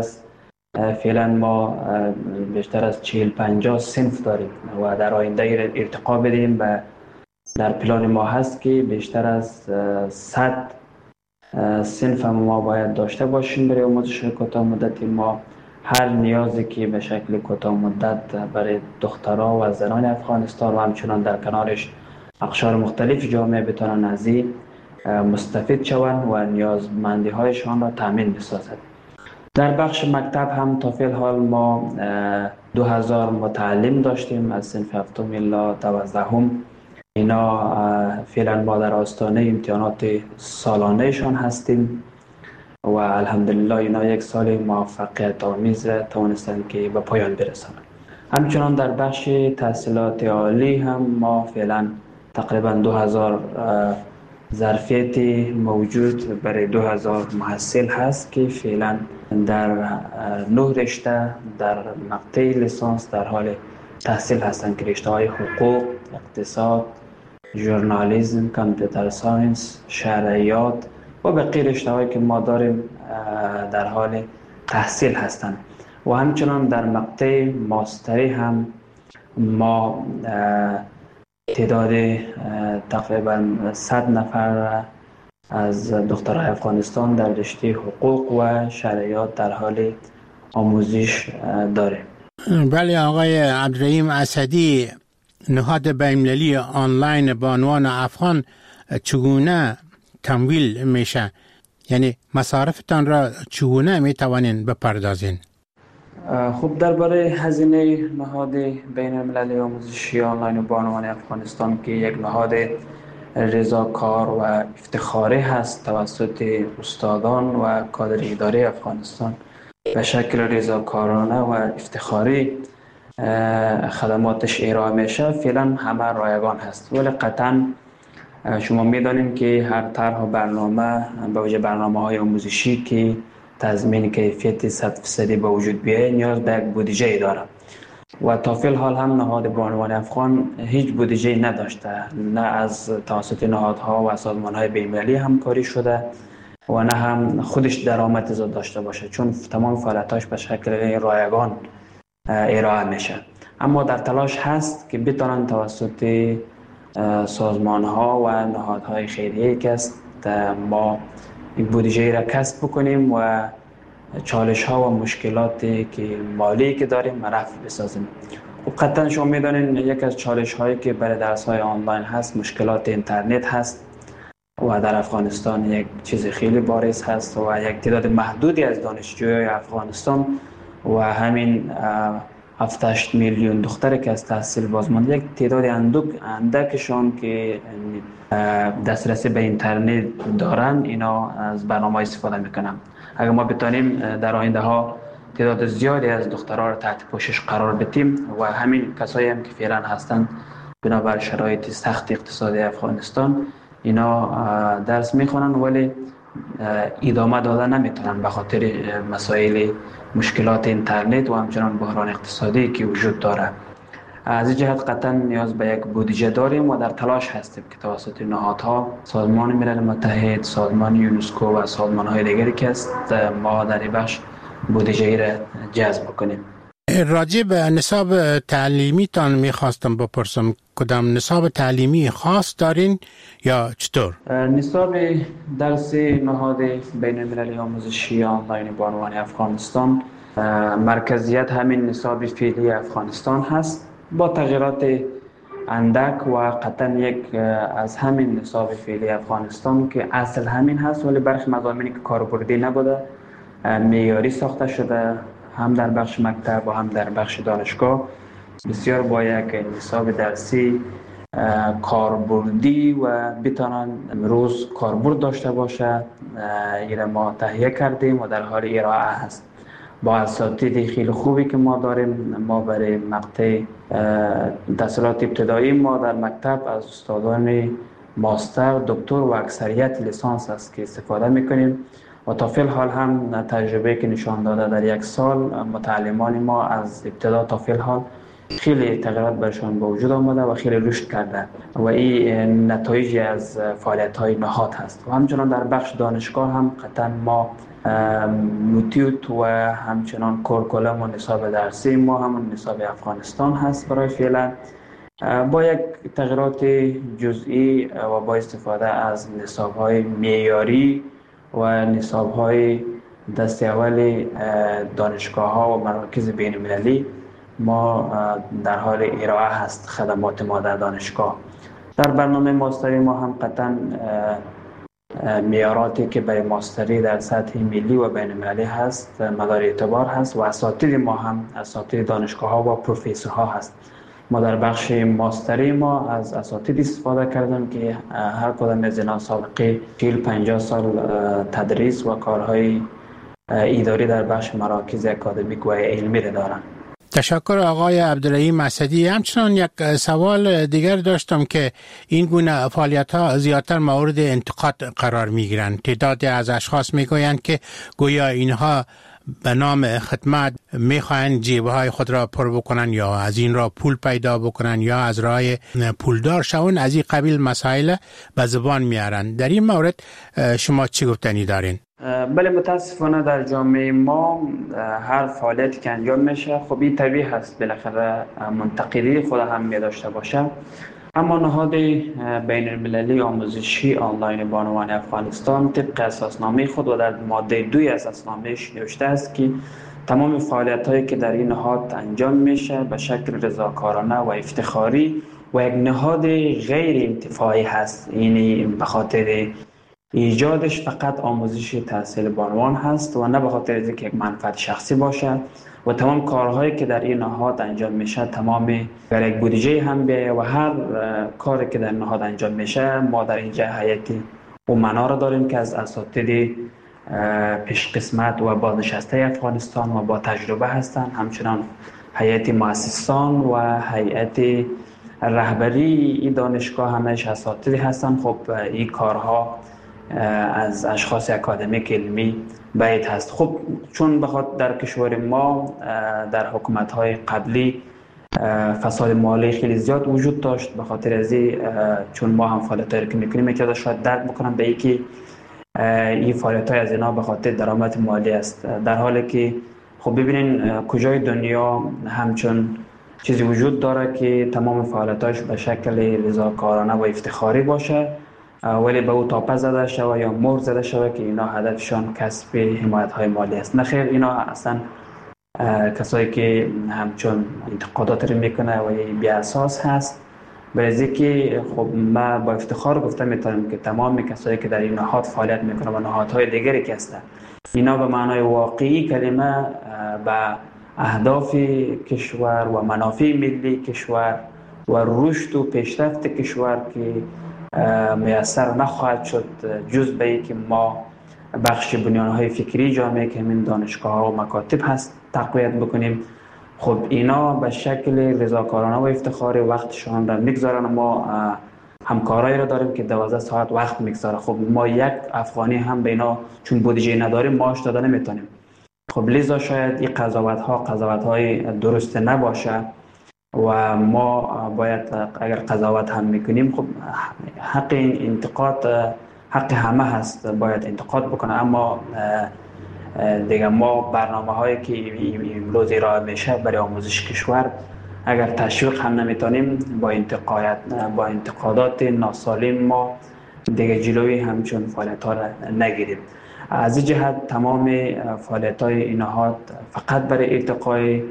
فعلا ما بیشتر از 40-50 صنف داریم و در آینده ارتقا بدیم و در پلان ما هست که بیشتر از 100 صنف ما باید داشته باشیم برای آموزش کوتاه مدتی. ما هر نیازی که به شکل کوتاه مدت برای دخترها و زنان افغانستان و همچنان در کنارش اقشار مختلف جامعه بتوانند از این مستفید شوند و نیازمندی هایشان را تامین بسازد. در بخش مکتب هم تا فعل حال ما 2000 متعلم داشتیم از صنف 7 الی 12. اینا فعلا ما در آستانه امتحانات سالانهشان هستیم و الحمدلله اینا یک سال موفقیت آمیز توانستند که به پایان برسانند. همچنان در بخش تحصیلات عالی هم ما فعلا تقریبا 2000 ظرفیت موجود برای 2000 محصل هست که فعلا در 9 رشته در مقطع لیسانس در حال تحصیل هستند که رشته های حقوق، اقتصاد، ژورنالیسم، کامپیوتر ساینس، شرعیات و بقیه رشته هایی که ما داریم در حال تحصیل هستند و همچنان در مقطع ماستری هم ما تعداد تقریبا 100 نفر از دخترای افغانستان در رشته حقوق و شرعیات در حال آموزش داریم. بله آقای عبدالرحیم اسدی، نهاد بین‌المللی آنلاین بانوان افغان چگونه تمویل میشه؟ یعنی مصارفتان را چگونه میتوانین بپردازین؟ خب درباره هزینه نهاد بین المللی آموزشی آنلاین بانوان افغانستان که یک نهاد رضاکار و افتخاری هست توسط استادان و کادر اداری افغانستان به شکل رضاکارانه و افتخاری خدماتش ارائه میشه، فعلا همه رایگان هست. ولی قطعا شما میدانیم که هر طرح و برنامه به وجه برنامه‌های آموزشی که تضمین کیفیت 100% به وجود بیاید نیاز به یک بودجه داره و تا فعل حال هم نهاد بانوان افغان هیچ بودجه نداشته، نه از توسط نهادها و سازمان‌های بین‌المللی همکاری شده و نه هم خودش درآمد داشته باشه، چون تمام فعالیتاش به شکل رایگان ارائه میشه. اما در تلاش هست که بتونن توسط سازمان‌ها و نهادهای خیریه که است ما این بودجه را کسب بکنیم و چالش‌ها و مشکلاتی که مالی که داریم رفع بسازیم. و قطعا شما می‌دانید یک از چالش‌هایی که برای درس‌های آنلاین هست مشکلات اینترنت هست و در افغانستان یک چیز خیلی بارز هست و یک تعداد محدودی از دانشجویان افغانستان و همین 7-8 میلیون دختری که از تحصیل بازمانده یک تعداد اندکشان که دسترسی به اینترنت دارن اینا از برنامه استفاده میکنن. اگر ما بتونیم در آینده ها تعداد زیادی از دخترها را تحت پوشش قرار بدیم و همین کسایی هم که فعلا هستن بنابر شرایط سخت اقتصادی افغانستان اینا درس میخونن ولی ادامه داده نمیتونن به خاطر مسائل مشکلات اینترنت و همچنان بحران اقتصادی که وجود داره. از این جهت قطعا نیاز به یک بودجه داریم و در تلاش هستیم که توسط نهادها، سازمان ملل متحد، سازمان یونسکو و سازمان‌های دیگری که است ما در این بخش بودجه‌ای را جذب کنیم. راجع به نصاب تعلیمی تان میخواستم بپرسم، کدام نصاب تعلیمی خاص دارین یا چطور؟ نصاب درسی نهاد بین المللی آموزشی آنلاین بانوان افغانستان مرکزیت همین نصاب فعلی افغانستان هست با تغییرات اندک و قطعا یک از همین نصاب فعلی افغانستان که اصل همین هست، ولی برخی مضامینی که کاربردی نبوده معیاری ساخته شده، هم در بخش مکتب و هم در بخش دانشگاه. بسیار با یک نصاب درسی کاربردی و بتانن امروز کاربرد داشته باشه ایره ما تهیه کردیم و در حال ارائه هست با اساتید خیلی خوبی که ما داریم. ما برای مقطع تحصیلات ابتدایی ما در مکتب از استادان ماستر، دکتر و اکثریت لیسانس است که استفاده میکنیم و تا فی الحال هم تجربه که نشان داده در یک سال متعلمان ما از ابتدا تا فی الحال خیلی تغییرات برشان به وجود آمده و خیلی رشد کرده و این نتایجی از فعالیت‌های نهاد هست. و همچنان در بخش دانشگاه هم قطعا ما موتیوت و همچنان کورکولم و نصاب درسی ما همون نصاب افغانستان هست برای فعلا با یک تغییرات جزئی و با استفاده از نصاب‌های معیاری و نصاب‌های دست اول دانشگاه‌ها و مراکز بین‌المللی ما در حال ارائه هست خدمات ما در دانشگاه. در برنامه ماستری ما هم قطعا معیاراتی که برای ماستری در سطح ملی و بین‌المللی هست مدار اعتبار هست و اساتید ما هم اساتید دانشگاه‌ها و پروفسورها هست. ما در بخش ماستری ما از اساتید استفاده کردیم که هر کدام از اینا سابقه 40-50 سال تدریس و کارهای اداری در بخش مراکز اکادمیک و علمی دارند. تشکر آقای عبدالرحیم اسدی. همچنان یک سوال دیگر داشتم که این گونه فعالیت‌ها زیادتر مورد انتقاد قرار می‌گیرند. تعدادی از اشخاص می‌گویند که گویا اینها به نام خدمت می‌خواهند جیب‌های خود را پر بکنن یا از این را پول پیدا بکنن یا از راه پولدار شون، از این قبیل مسائل به زبان میارن. در این مورد شما چی گفتنی دارین؟ بله، متاسفانه در جامعه ما هر فعالیتی که انجام میشه خب این طبیعی هست بالاخره منتقدی خود هم می داشته باشه، اما نهاد بین المللی آموزشی آنلاین بانوان افغانستان طبق اساسنامه خود و در ماده 2 اساسنامه‌اش نوشته است که تمام فعالیت‌هایی که در این نهاد انجام میشه به شکل رضاکارانه و افتخاری و یک نهاد غیر انتفاعی هست، یعنی به خاطر ایجادش فقط آموزش تحصیل بانوان هست و نه به خاطر اینکه یک منفعت شخصی باشه و تمام کارهایی که در این نهاد انجام میشه تمام در یک بودجه هم بیایه و هر کاری که در نهاد انجام میشه ما در اینجا هیئت امنا را داریم که از اساتید پیش قسمت و بازنشسته افغانستان و با تجربه هستند، همچنان هیئت مؤسسان و هیئت رهبری این دانشگاه همش اساتید هستند. خب این کارها از اشخاص اکادمیک علمی باید هست. خب چون بخاطر در کشور ما در حکومت‌های قبلی فساد مالی خیلی زیاد وجود داشت، به خاطر از چون ما هم فعالیت‌هایی که می‌کنیم میتونه شاید درک بکنم به اینکه این فعالیت‌های از اینا به خاطر درآمد مالی است، در حالی که خب ببینین کجای دنیا همچون چیزی وجود داره که تمام فعالیت‌هاش به شکل رضاکارانه و افتخاری باشه ولی به او تاپه زده شود یا مهر زده شود که اینا هدفشان کسب حمایت‌های مالی است. نه خیر، اینا اصلا کسایی که همچون انتقادات رو میکنه و بی اساس هست. برای که خب ما با افتخار گفته میتونم که تمام کسایی که در این نهاد فعالیت میکنه و نهادهای دیگری که هستن اینا به معنای واقعی کلمه به اهداف کشور و منافع ملی کشور و رشد و پیشرفت کشور که میسر نخواهد شد جز به اینکه ما بخش بنیان‌های فکری جامعه که همین دانشگاه‌ها و مکاتب هست تقویت بکنیم. خب اینا به شکل رضاکارانه و افتخاری وقتشان را میگذارن. ما همکارایی را داریم که 12 ساعت وقت میگذاره. خب ما یک افغانی هم به اینا چون بودجه نداریم معاش داده نمیتونیم. خب لذا شاید این قضاوت‌های درست نباشه و ما باید اگر قضاوت هم میکنیم خب حق انتقاد حق همه هست، باید انتقاد بکنه. اما دیگه ما برنامه هایی که امروز ارائه میشه برای آموزش کشور اگر تشویق هم نمیتونیم با انتقادات ناسالم ما دیگه جلوی همچون فعالیت ها را نگیریم. از این جهت تمام فعالیت های نهاد فقط برای ارتقای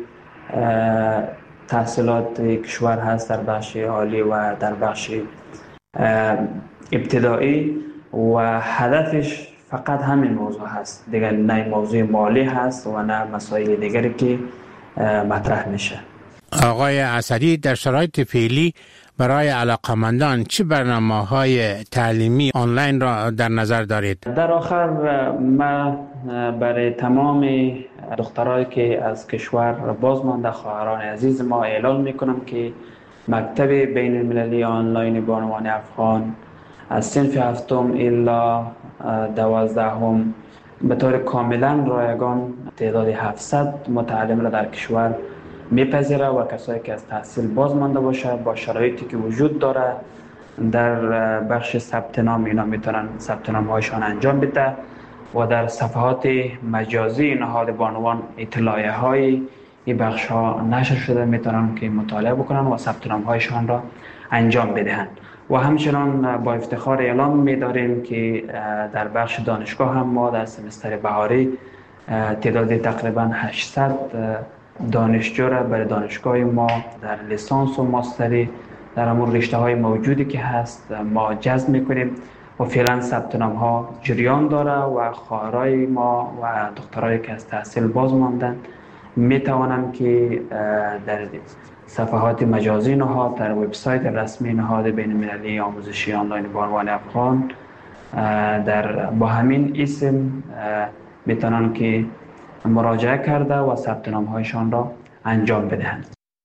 تحصیلات کشور هست در بخش عالی و در بخش ابتدایی و هدفش فقط همین موضوع هست، دیگر نه موضوع مالی هست و نه مسائل دیگری که مطرح میشه. آقای اسدی، در شرایط فعلی برای علاقمندان چه برنامه‌های تعلیمی آنلاین را در نظر دارید؟ در آخر ما برای تمام دخترایی که از کشور بازمانده خواهران عزیز ما اعلان میکنم که مکتب بین المللی آنلاین بانوان افغان از صنف هفتم الی 12 به طور کاملا رایگان تعداد 700 متعلم را در کشور میپذیره و کسایی که از تحصیل بازمانده باشه با شرایطی که وجود داره در بخش ثبت نام اینا میتونن ثبت نام هایشان انجام بده و در صفحات مجازی نهاد بانوان اطلاعیه های این بخش ها نشر شده میتونن که مطالعه بکنن و ثبت نام هایشان را انجام بدهند. و همچنان با افتخار اعلام می‌داریم که در بخش دانشگاه هم ما در سمستر بهاری تعداد تقریبا 800 دانشجو را برای دانشگاه ما در لیسانس و ماستری در همون رشته‌های موجودی که هست ما جذب می‌کنیم و فعلا ثبت نام‌ها جریان داره و خواهرای ما و دخترایی که از تحصیل باز ماندن می‌توانند که در صفحات مجازی نهاد در وبسایت رسمی نهاد بین المللی آموزشی آنلاین بانوان افغان با همین اسم میتونن که مراجعه کرده و ثبت نام هایشان را انجام بدهند.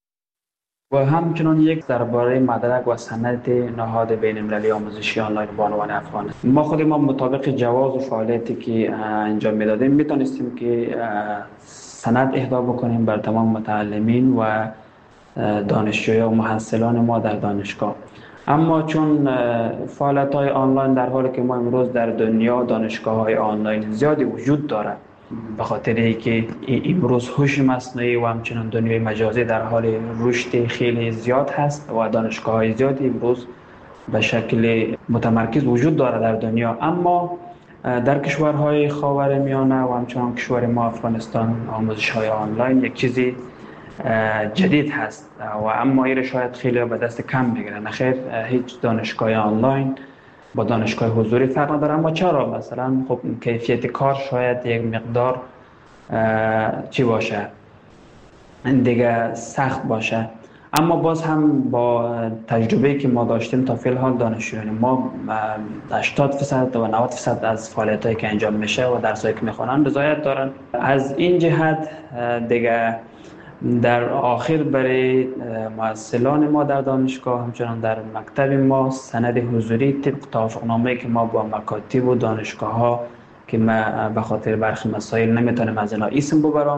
و همچنان یک درباره مدرک و سند نهاد بین المللی آموزشی آنلاین بانوان افغان، ما خود ما مطابق جواز و فعالیتی که انجام میدادیم میتونستیم که سند اهدا بکنیم بر تمام متعلمین و دانشجویان و محصلان ما در دانشگاه. اما چون فعالیت‌های آنلاین در حالی که ما امروز در دنیا دانشگاه‌های آنلاین زیادی وجود دارد به خاطر اینکه امروز هوش مصنوعی و همچنین دنیای مجازی در حال رشد خیلی زیاد هست و دانشگاه‌های زیادی امروز به شکل متمرکز وجود دارد در دنیا، اما در کشورهای خاورمیانه و همچنین کشور ما افغانستان آموزش‌های آنلاین یک چیزی جدید هست و اما این شاید خیلی به دست کم میگیرن. خیر هیچ دانشگاه آنلاین با دانشگاه حضوری فرق نداره، اما چرا مثلا خب کیفیت کار شاید یک مقدار چی باشه دیگه سخت باشه، اما باز هم با تجربه‌ای که ما داشتیم تا فعل حال دانشجویان ما 80% و 90% از فعالیتایی که انجام میشه و درسایی که میخوانن رضایت دارن. از این جهت دیگه در آخر برای محصلان ما در دانشگاه همچنان در مکتب ما سند حضوری طبق توافقنامه‌ای که ما با مکاتب و دانشگاه ها که ما به خاطر برخی مسائل نمیتونیم از اینا اسم ببرم،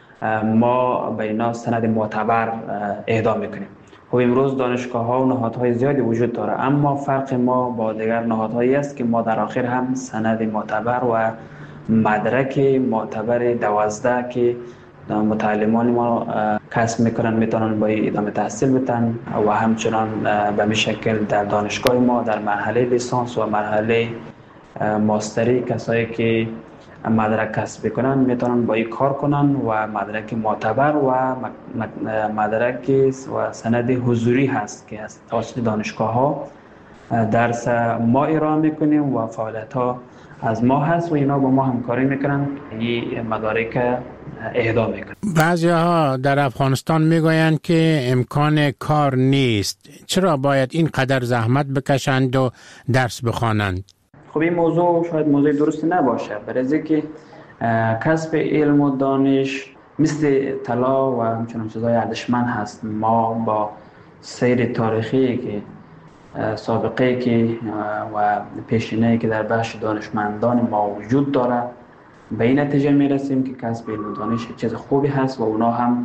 ما به اینا سند معتبر اهدا میکنیم. خب امروز دانشگاه ها و نهادهای زیادی وجود داره، اما فرق ما با دیگر نهادهایی است که ما در آخر هم سند معتبر و مدرک معتبر 12 که متعلمان ما کسب میکنن میتونن با ادامه تحصیل بتن و همچنان به می شکل در دانشگاه ما در مرحله لیسانس و مرحله ماستری کسایی که مدرک کسب کنن میتونن با این کار کنن و مدرک معتبر و مدرک و سند حضوری هست که از توسط دانشگاه ها درس ما ارائه میکنیم و فعالیت ها از ما هست و اینا با ما همکاری میکنن این مدارک اهدا میکنن. بعضی ها در افغانستان میگویند که امکان کار نیست، چرا باید این قدر زحمت بکشند و درس بخوانند؟ خب این موضوع شاید موضوع درستی نباشه، برای که کسب علم و دانش مثل طلا و همچنین چیزهای ارزشمند هست. ما با سیر تاریخی که سابقه که و پیشینه‌ای که در بخش دانشمندان ما وجود داره به این نتیجه میرسیم که کسب علم و دانش چیز خوبی هست و اونا هم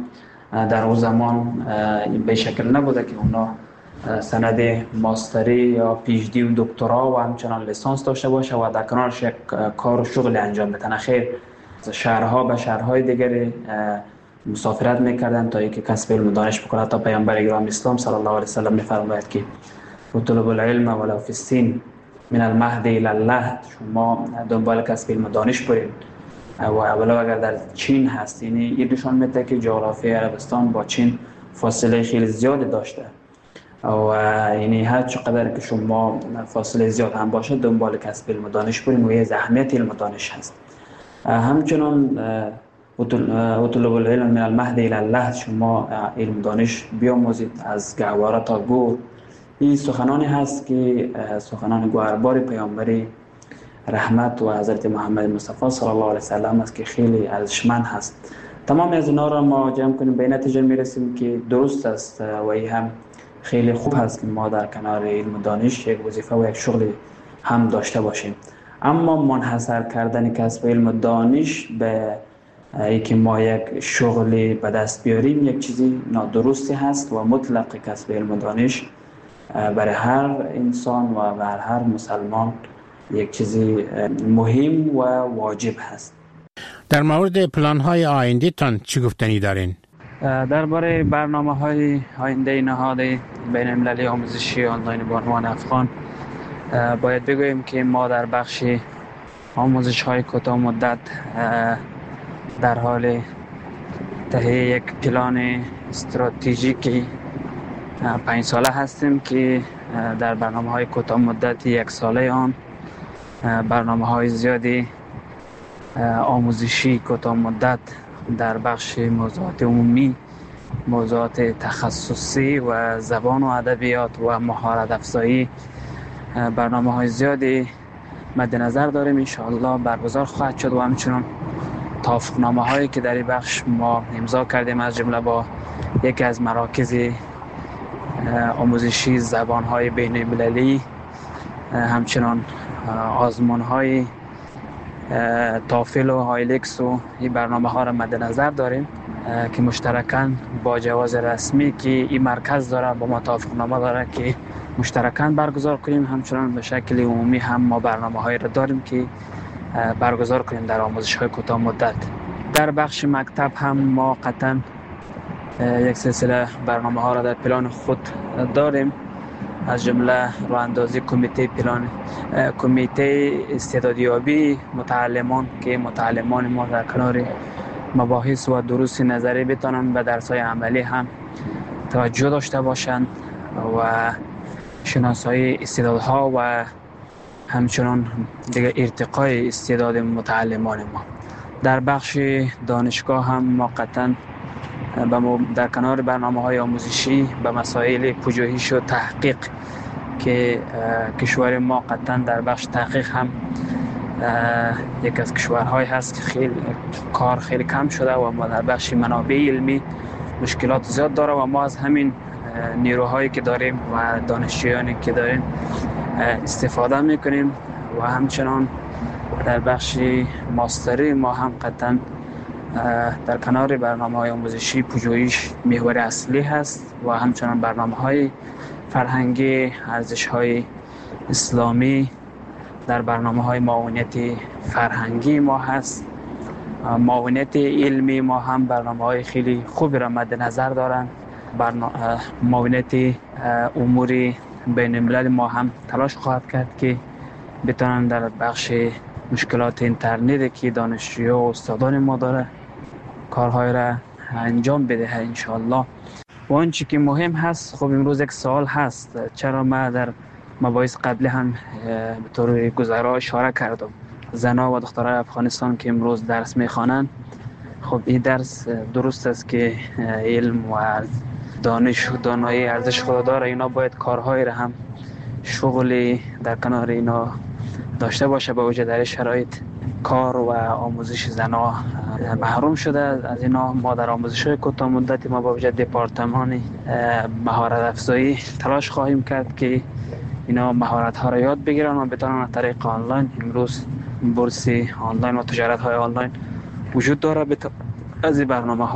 در اون زمان به شکل نبوده که اونا سند ماستری یا پی دی و دکترا و همچنان لیسانس داشته باشه و در کنارش یک کار و شغل انجام بدن. خیر، شهرها به شهرهای دیگری مسافرت میکردن تا اینکه کسب علم و دانش بکنه. تا پیامبر گرامی اسلام صلی الله علیه و سلم میفرماید که اطلبوا العلم ولو فی الصین من المهد الی اللحد، شما دنبال کسب علم و دانش برید و اولا اگر در چین هست. یعنی این نشان میده که جغرافی عربستان با چین فاصله خیلی زیادی داشته و یعنی هر چقدر که شما فاصله زیاد هم باشه دنبال کسب علم و دانش برید و یه اهمیت علم و دانش هست. همچنان اطلبوا العلم من المهد الی اللحد، شما علم دانش بیاموزید از گهواره تا گور. این سخنانی هست که سخنان گوهربار پیامبری رحمت و حضرت محمد مصطفی صلی الله علیه و سلم است که خیلی ارزشمند هست. تمام از اینا را ما جمع کنیم به نتیجه میرسیم که درست است و این هم خیلی خوب هست که ما در کنار علم و دانش یک وظیفه و یک شغل هم داشته باشیم. اما منحصر کردن کسب علم و دانش به اینکه ما یک شغلی به دست بیاریم یک چیزی نادرستی هست و مطلق کسب علم و دانش برای هر انسان و برای هر مسلمان یک چیزی مهم و واجب هست. در مورد پلان های آینده تان چی گفتنی دارین؟ درباره برنامه های آینده نهاد بین المللی آموزشی آنلاین بانوان افغان باید بگوییم که ما در بخش آموزش های کوتاه مدت در حال تهیه یک پلان استراتژیکی 5 ساله هستیم که در برنامه های کوتاه مدت 1 ساله آن برنامه های زیادی آموزشی کوتاه مدت در بخش موضوعات عمومی، موضوعات تخصصی و زبان و ادبیات و مهارت افزایی برنامه های زیادی مد نظر داریم. ان شاء الله برگزار خواهد شد و همچنین توافقنامه هایی که در این بخش ما امضا کردیم از جمله با یکی از مراکز آموزشی زبان های بین المللی، همچنان آزمون های تافل و هایلکس و این برنامه ها را مد نظر داریم که مشترکاً با جواز رسمی که این مرکز داره با ما توافقنامه داره که مشترکاً برگزار کنیم. همچنان به شکل عمومی هم ما برنامه هایی را داریم که برگزار کنیم در آموزش های کوتاه مدت. در بخش مکتب هم ما قطعاً یک سلسله برنامه ها را در پلان خود داریم، از جمله راه اندازی کمیته استعدادیابی متعلمان که متعلمان ما در کنار مباحث و دروس نظری بتانند به درس‌های عملی هم توجه داشته باشند و شناسایی استعدادها و همچنان دیگه ارتقای استعداد متعلمان ما. در بخش دانشگاه هم ما قطعاً در کنار برنامه‌های آموزشی به مسائل پژوهش و تحقیق که کشور ما قطعاً در بخش تحقیق هم یک از کشورهای هست که خیلی کار خیلی کم شده و ما در بخش منابع علمی مشکلات زیاد داره و ما از همین نیروهایی که داریم و دانشجویانی که داریم استفاده میکنیم و همچنان در بخش ماستری ما هم قطعاً در کنار برنامه‌های آموزشی پژوهش محور اصلی هست و همچنان برنامه‌های فرهنگی، ارزش‌های اسلامی در برنامه‌های معاونیت فرهنگی ما هست. معاونیت علمی ما هم برنامه‌های خیلی خوبی را مد نظر دارند. معاونیت امور بین الملل ما هم تلاش خواهد کرد که بتونن در بخش مشکلات اینترنت که دانشجوها و استادان ما داره کارهای را انجام بده ان شاء الله. و آنچه که مهم هست، خب امروز یک سوال هست، چرا ما در مباحث قبلی هم به طور گذرا اشاره کردم، زنها و دخترای افغانستان که امروز درس میخوانند، خب این درس درست است که علم و دانش و دانایی ارزش خود داره، اینا باید کارهای را هم شغلی در کنار اینا داشته باشه. با وجود در شرایط کار و آموزش زنها محروم شده از اینا. ما در آموزش‌های کوتاه مدت ما با وجود دپارتمان مهارت افزایی تلاش خواهیم کرد که اینا مهارت‌ها را یاد بگیرن و بتونن از طریق آنلاین، امروز بورس آنلاین و تجارت‌های آنلاین وجود داره، از این برنامه‌ها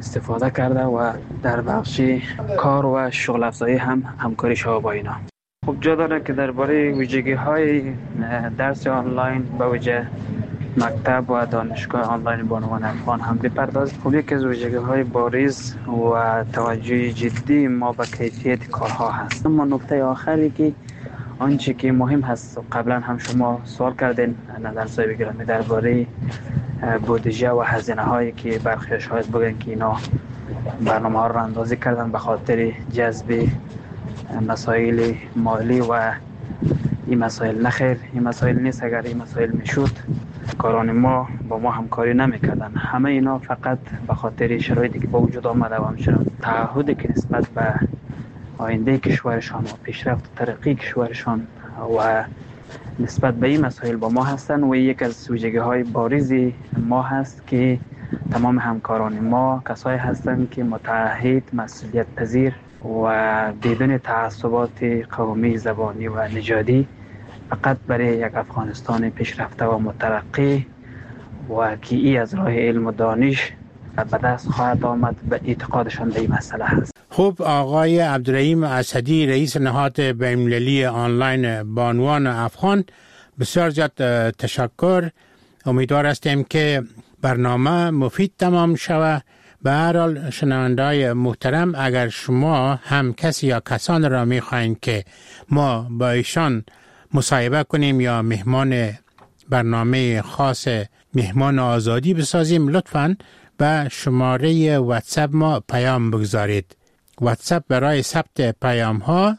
استفاده کرده و در بخش کار و شغل افزایی هم همکاری شما با اینا. خب جا داره که درباره ویژگی های درس آنلاین به وجه مکتب و دانشگاه آنلاین بانوان افغان هم بپردازیم. خب یکی از ویژگی های بارز و توجه جدی ما به کیفیت کارها هست. اما نکته آخری که آنچه که مهم هست قبلا هم شما سوال کردین نظر صاحب گرامی درباره بودجه و هزینه هایی که برخی شاید بگن که اینا برنامه ها رو اندازی کردن به خاطر جذب مسائل مالی و این مسائل نخیر، این مسائل نیست. اگر این مسائل میشد کاران ما با ما همکاری نمیکردن. همه اینا فقط به خاطر شرایطی که با وجود آمده و همچنان تعهدی که نسبت به آینده کشورشان و پیشرفت و ترقی کشورشان و نسبت به این مسائل با ما هستن و یک از ویژگی های بارز ما هست که تمام همکاران ما کسایی هستند که متعهد، مسئولیت پذیر و بدون تعصبات قومی، زبانی و نژادی فقط برای یک افغانستان پیشرفته و مترقی و که ای از راه علم و دانش به دست خواهد آمد به اعتقادشان به این مسئله هست. خب آقای عبدالرحیم اسدی رئیس نهاد بین‌المللی آنلاین بانوان افغان، بسیار زیاد تشکر. امیدوار هستیم که برنامه مفید تمام شود. به هر حال شنونده‌های محترم، اگر شما هم کسی یا کسان را می‌خواهید که ما با ایشان مصاحبه کنیم یا مهمان برنامه خاص مهمان آزادی بسازیم، لطفاً به شماره واتساپ ما پیام بگذارید. واتساپ برای ثبت پیام ها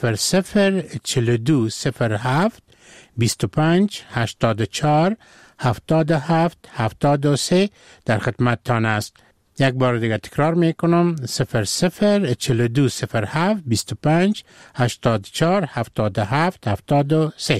004207 25 84 77 73 در خدمتتان است. یک بار دیگر تکرار میکنم 004207 25 84 77 73.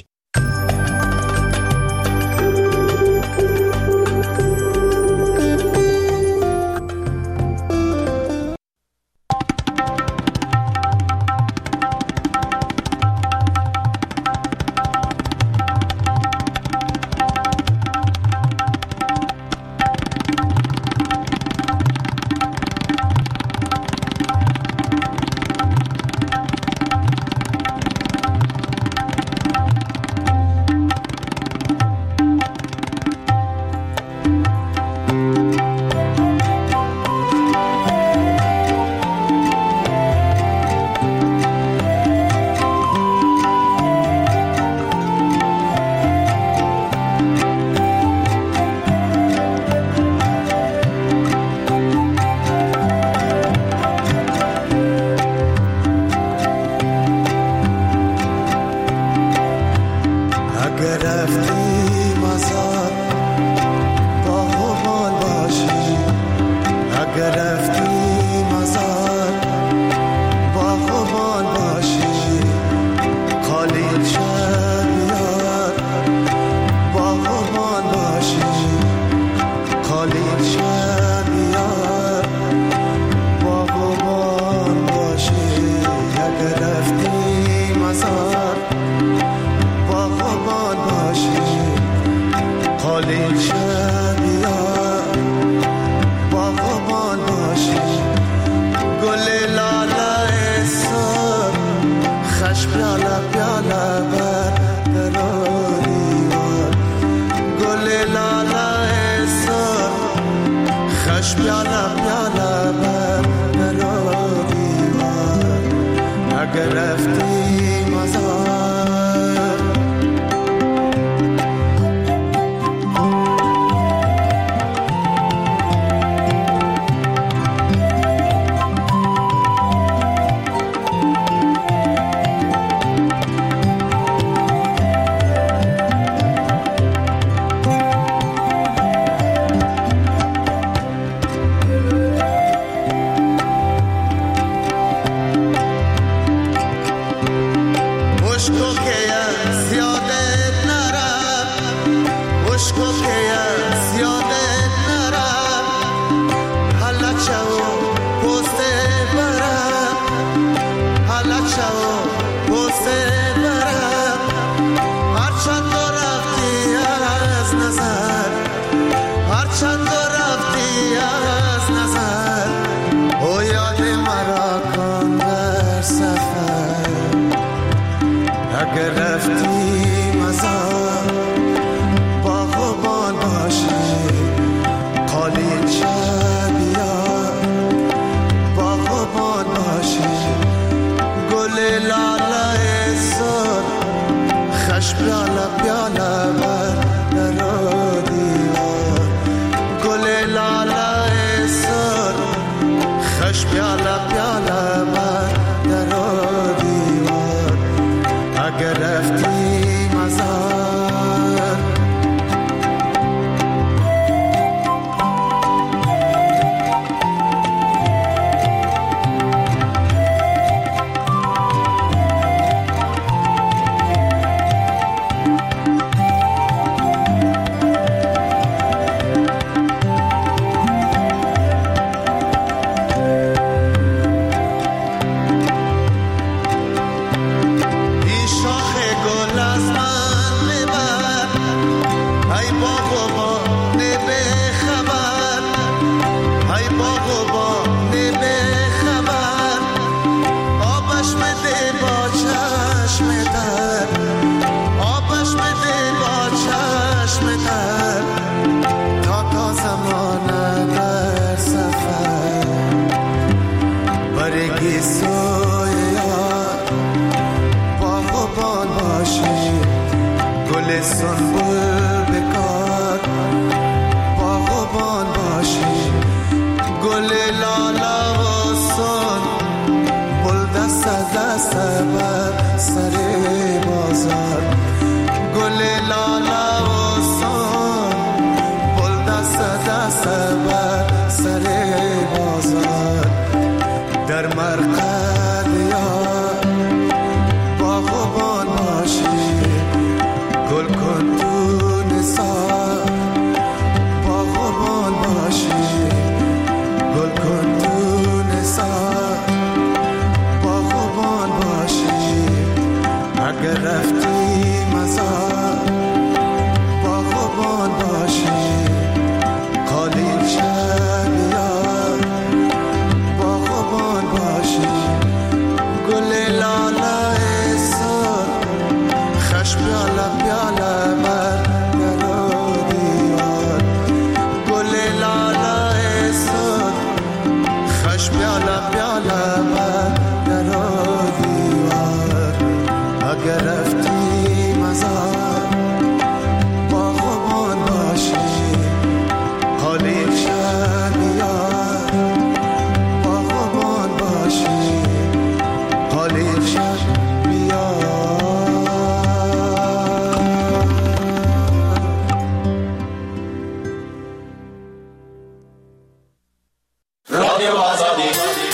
رادیو آزادی.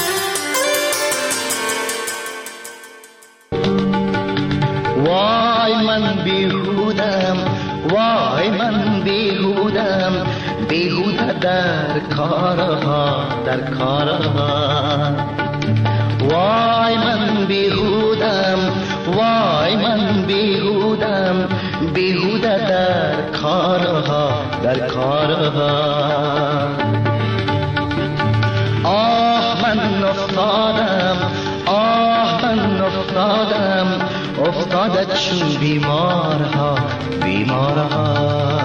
وای من بیهودم، وای من بیهودم، بیهوده در کارها، در کارها. وای من بیهودم، وای من بیهودم، بیهوده در کارها، در کارها. آه من افتادم، آه من افتادم، افتاده چون بیمارها، بیمارها.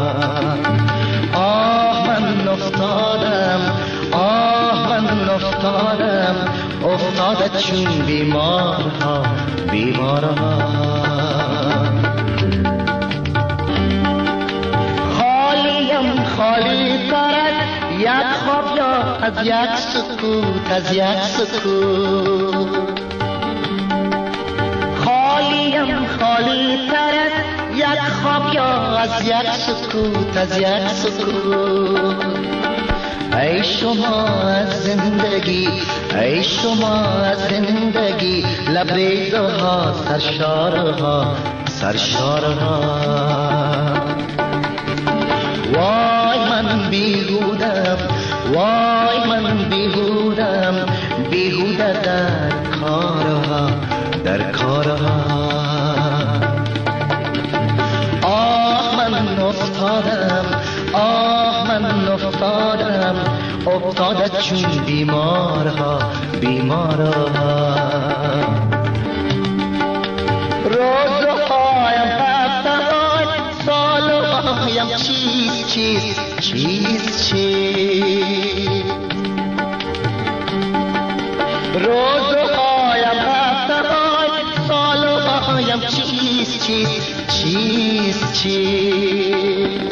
آه من افتادم، آه من افتادم، افتاده چون بیمارها، بیمارها. خالیم خالی ترد یک خواب یا از یک سکوت، از یک سکوت. خالیم خالی ترد یک خواب یا از یک سکوت، از یک سکوت. ای شما از زندگی، ای شما از زندگی، لبریزها، سرشارها، سرشارها. وای من بیهودم، وای من بیهودم، بیهوده در کارها، در کارها. آه من افتادم، آه من افتادم، افتاده چون بیمارها، بیمارها. روزهایم، هفته‌های، سالهایم چیز چیز، چیز چیز. روزهایم، هفته‌های، سالهایم چیز چیز، چیز چیز.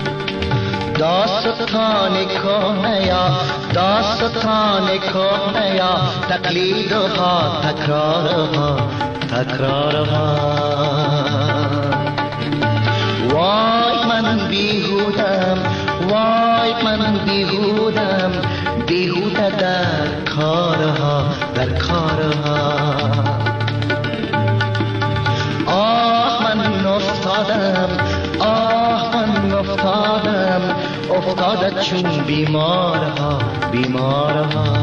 داستان کهنه یا، داستان کهنه یا، تقلیدها، تکرارها، تکرارها. وای من بیهودم، وای من بیهودم، بیهوده در کارها، در کارها. آه من افتادم، آه من افتادم، افتاده چون بیمارها، بیمارها.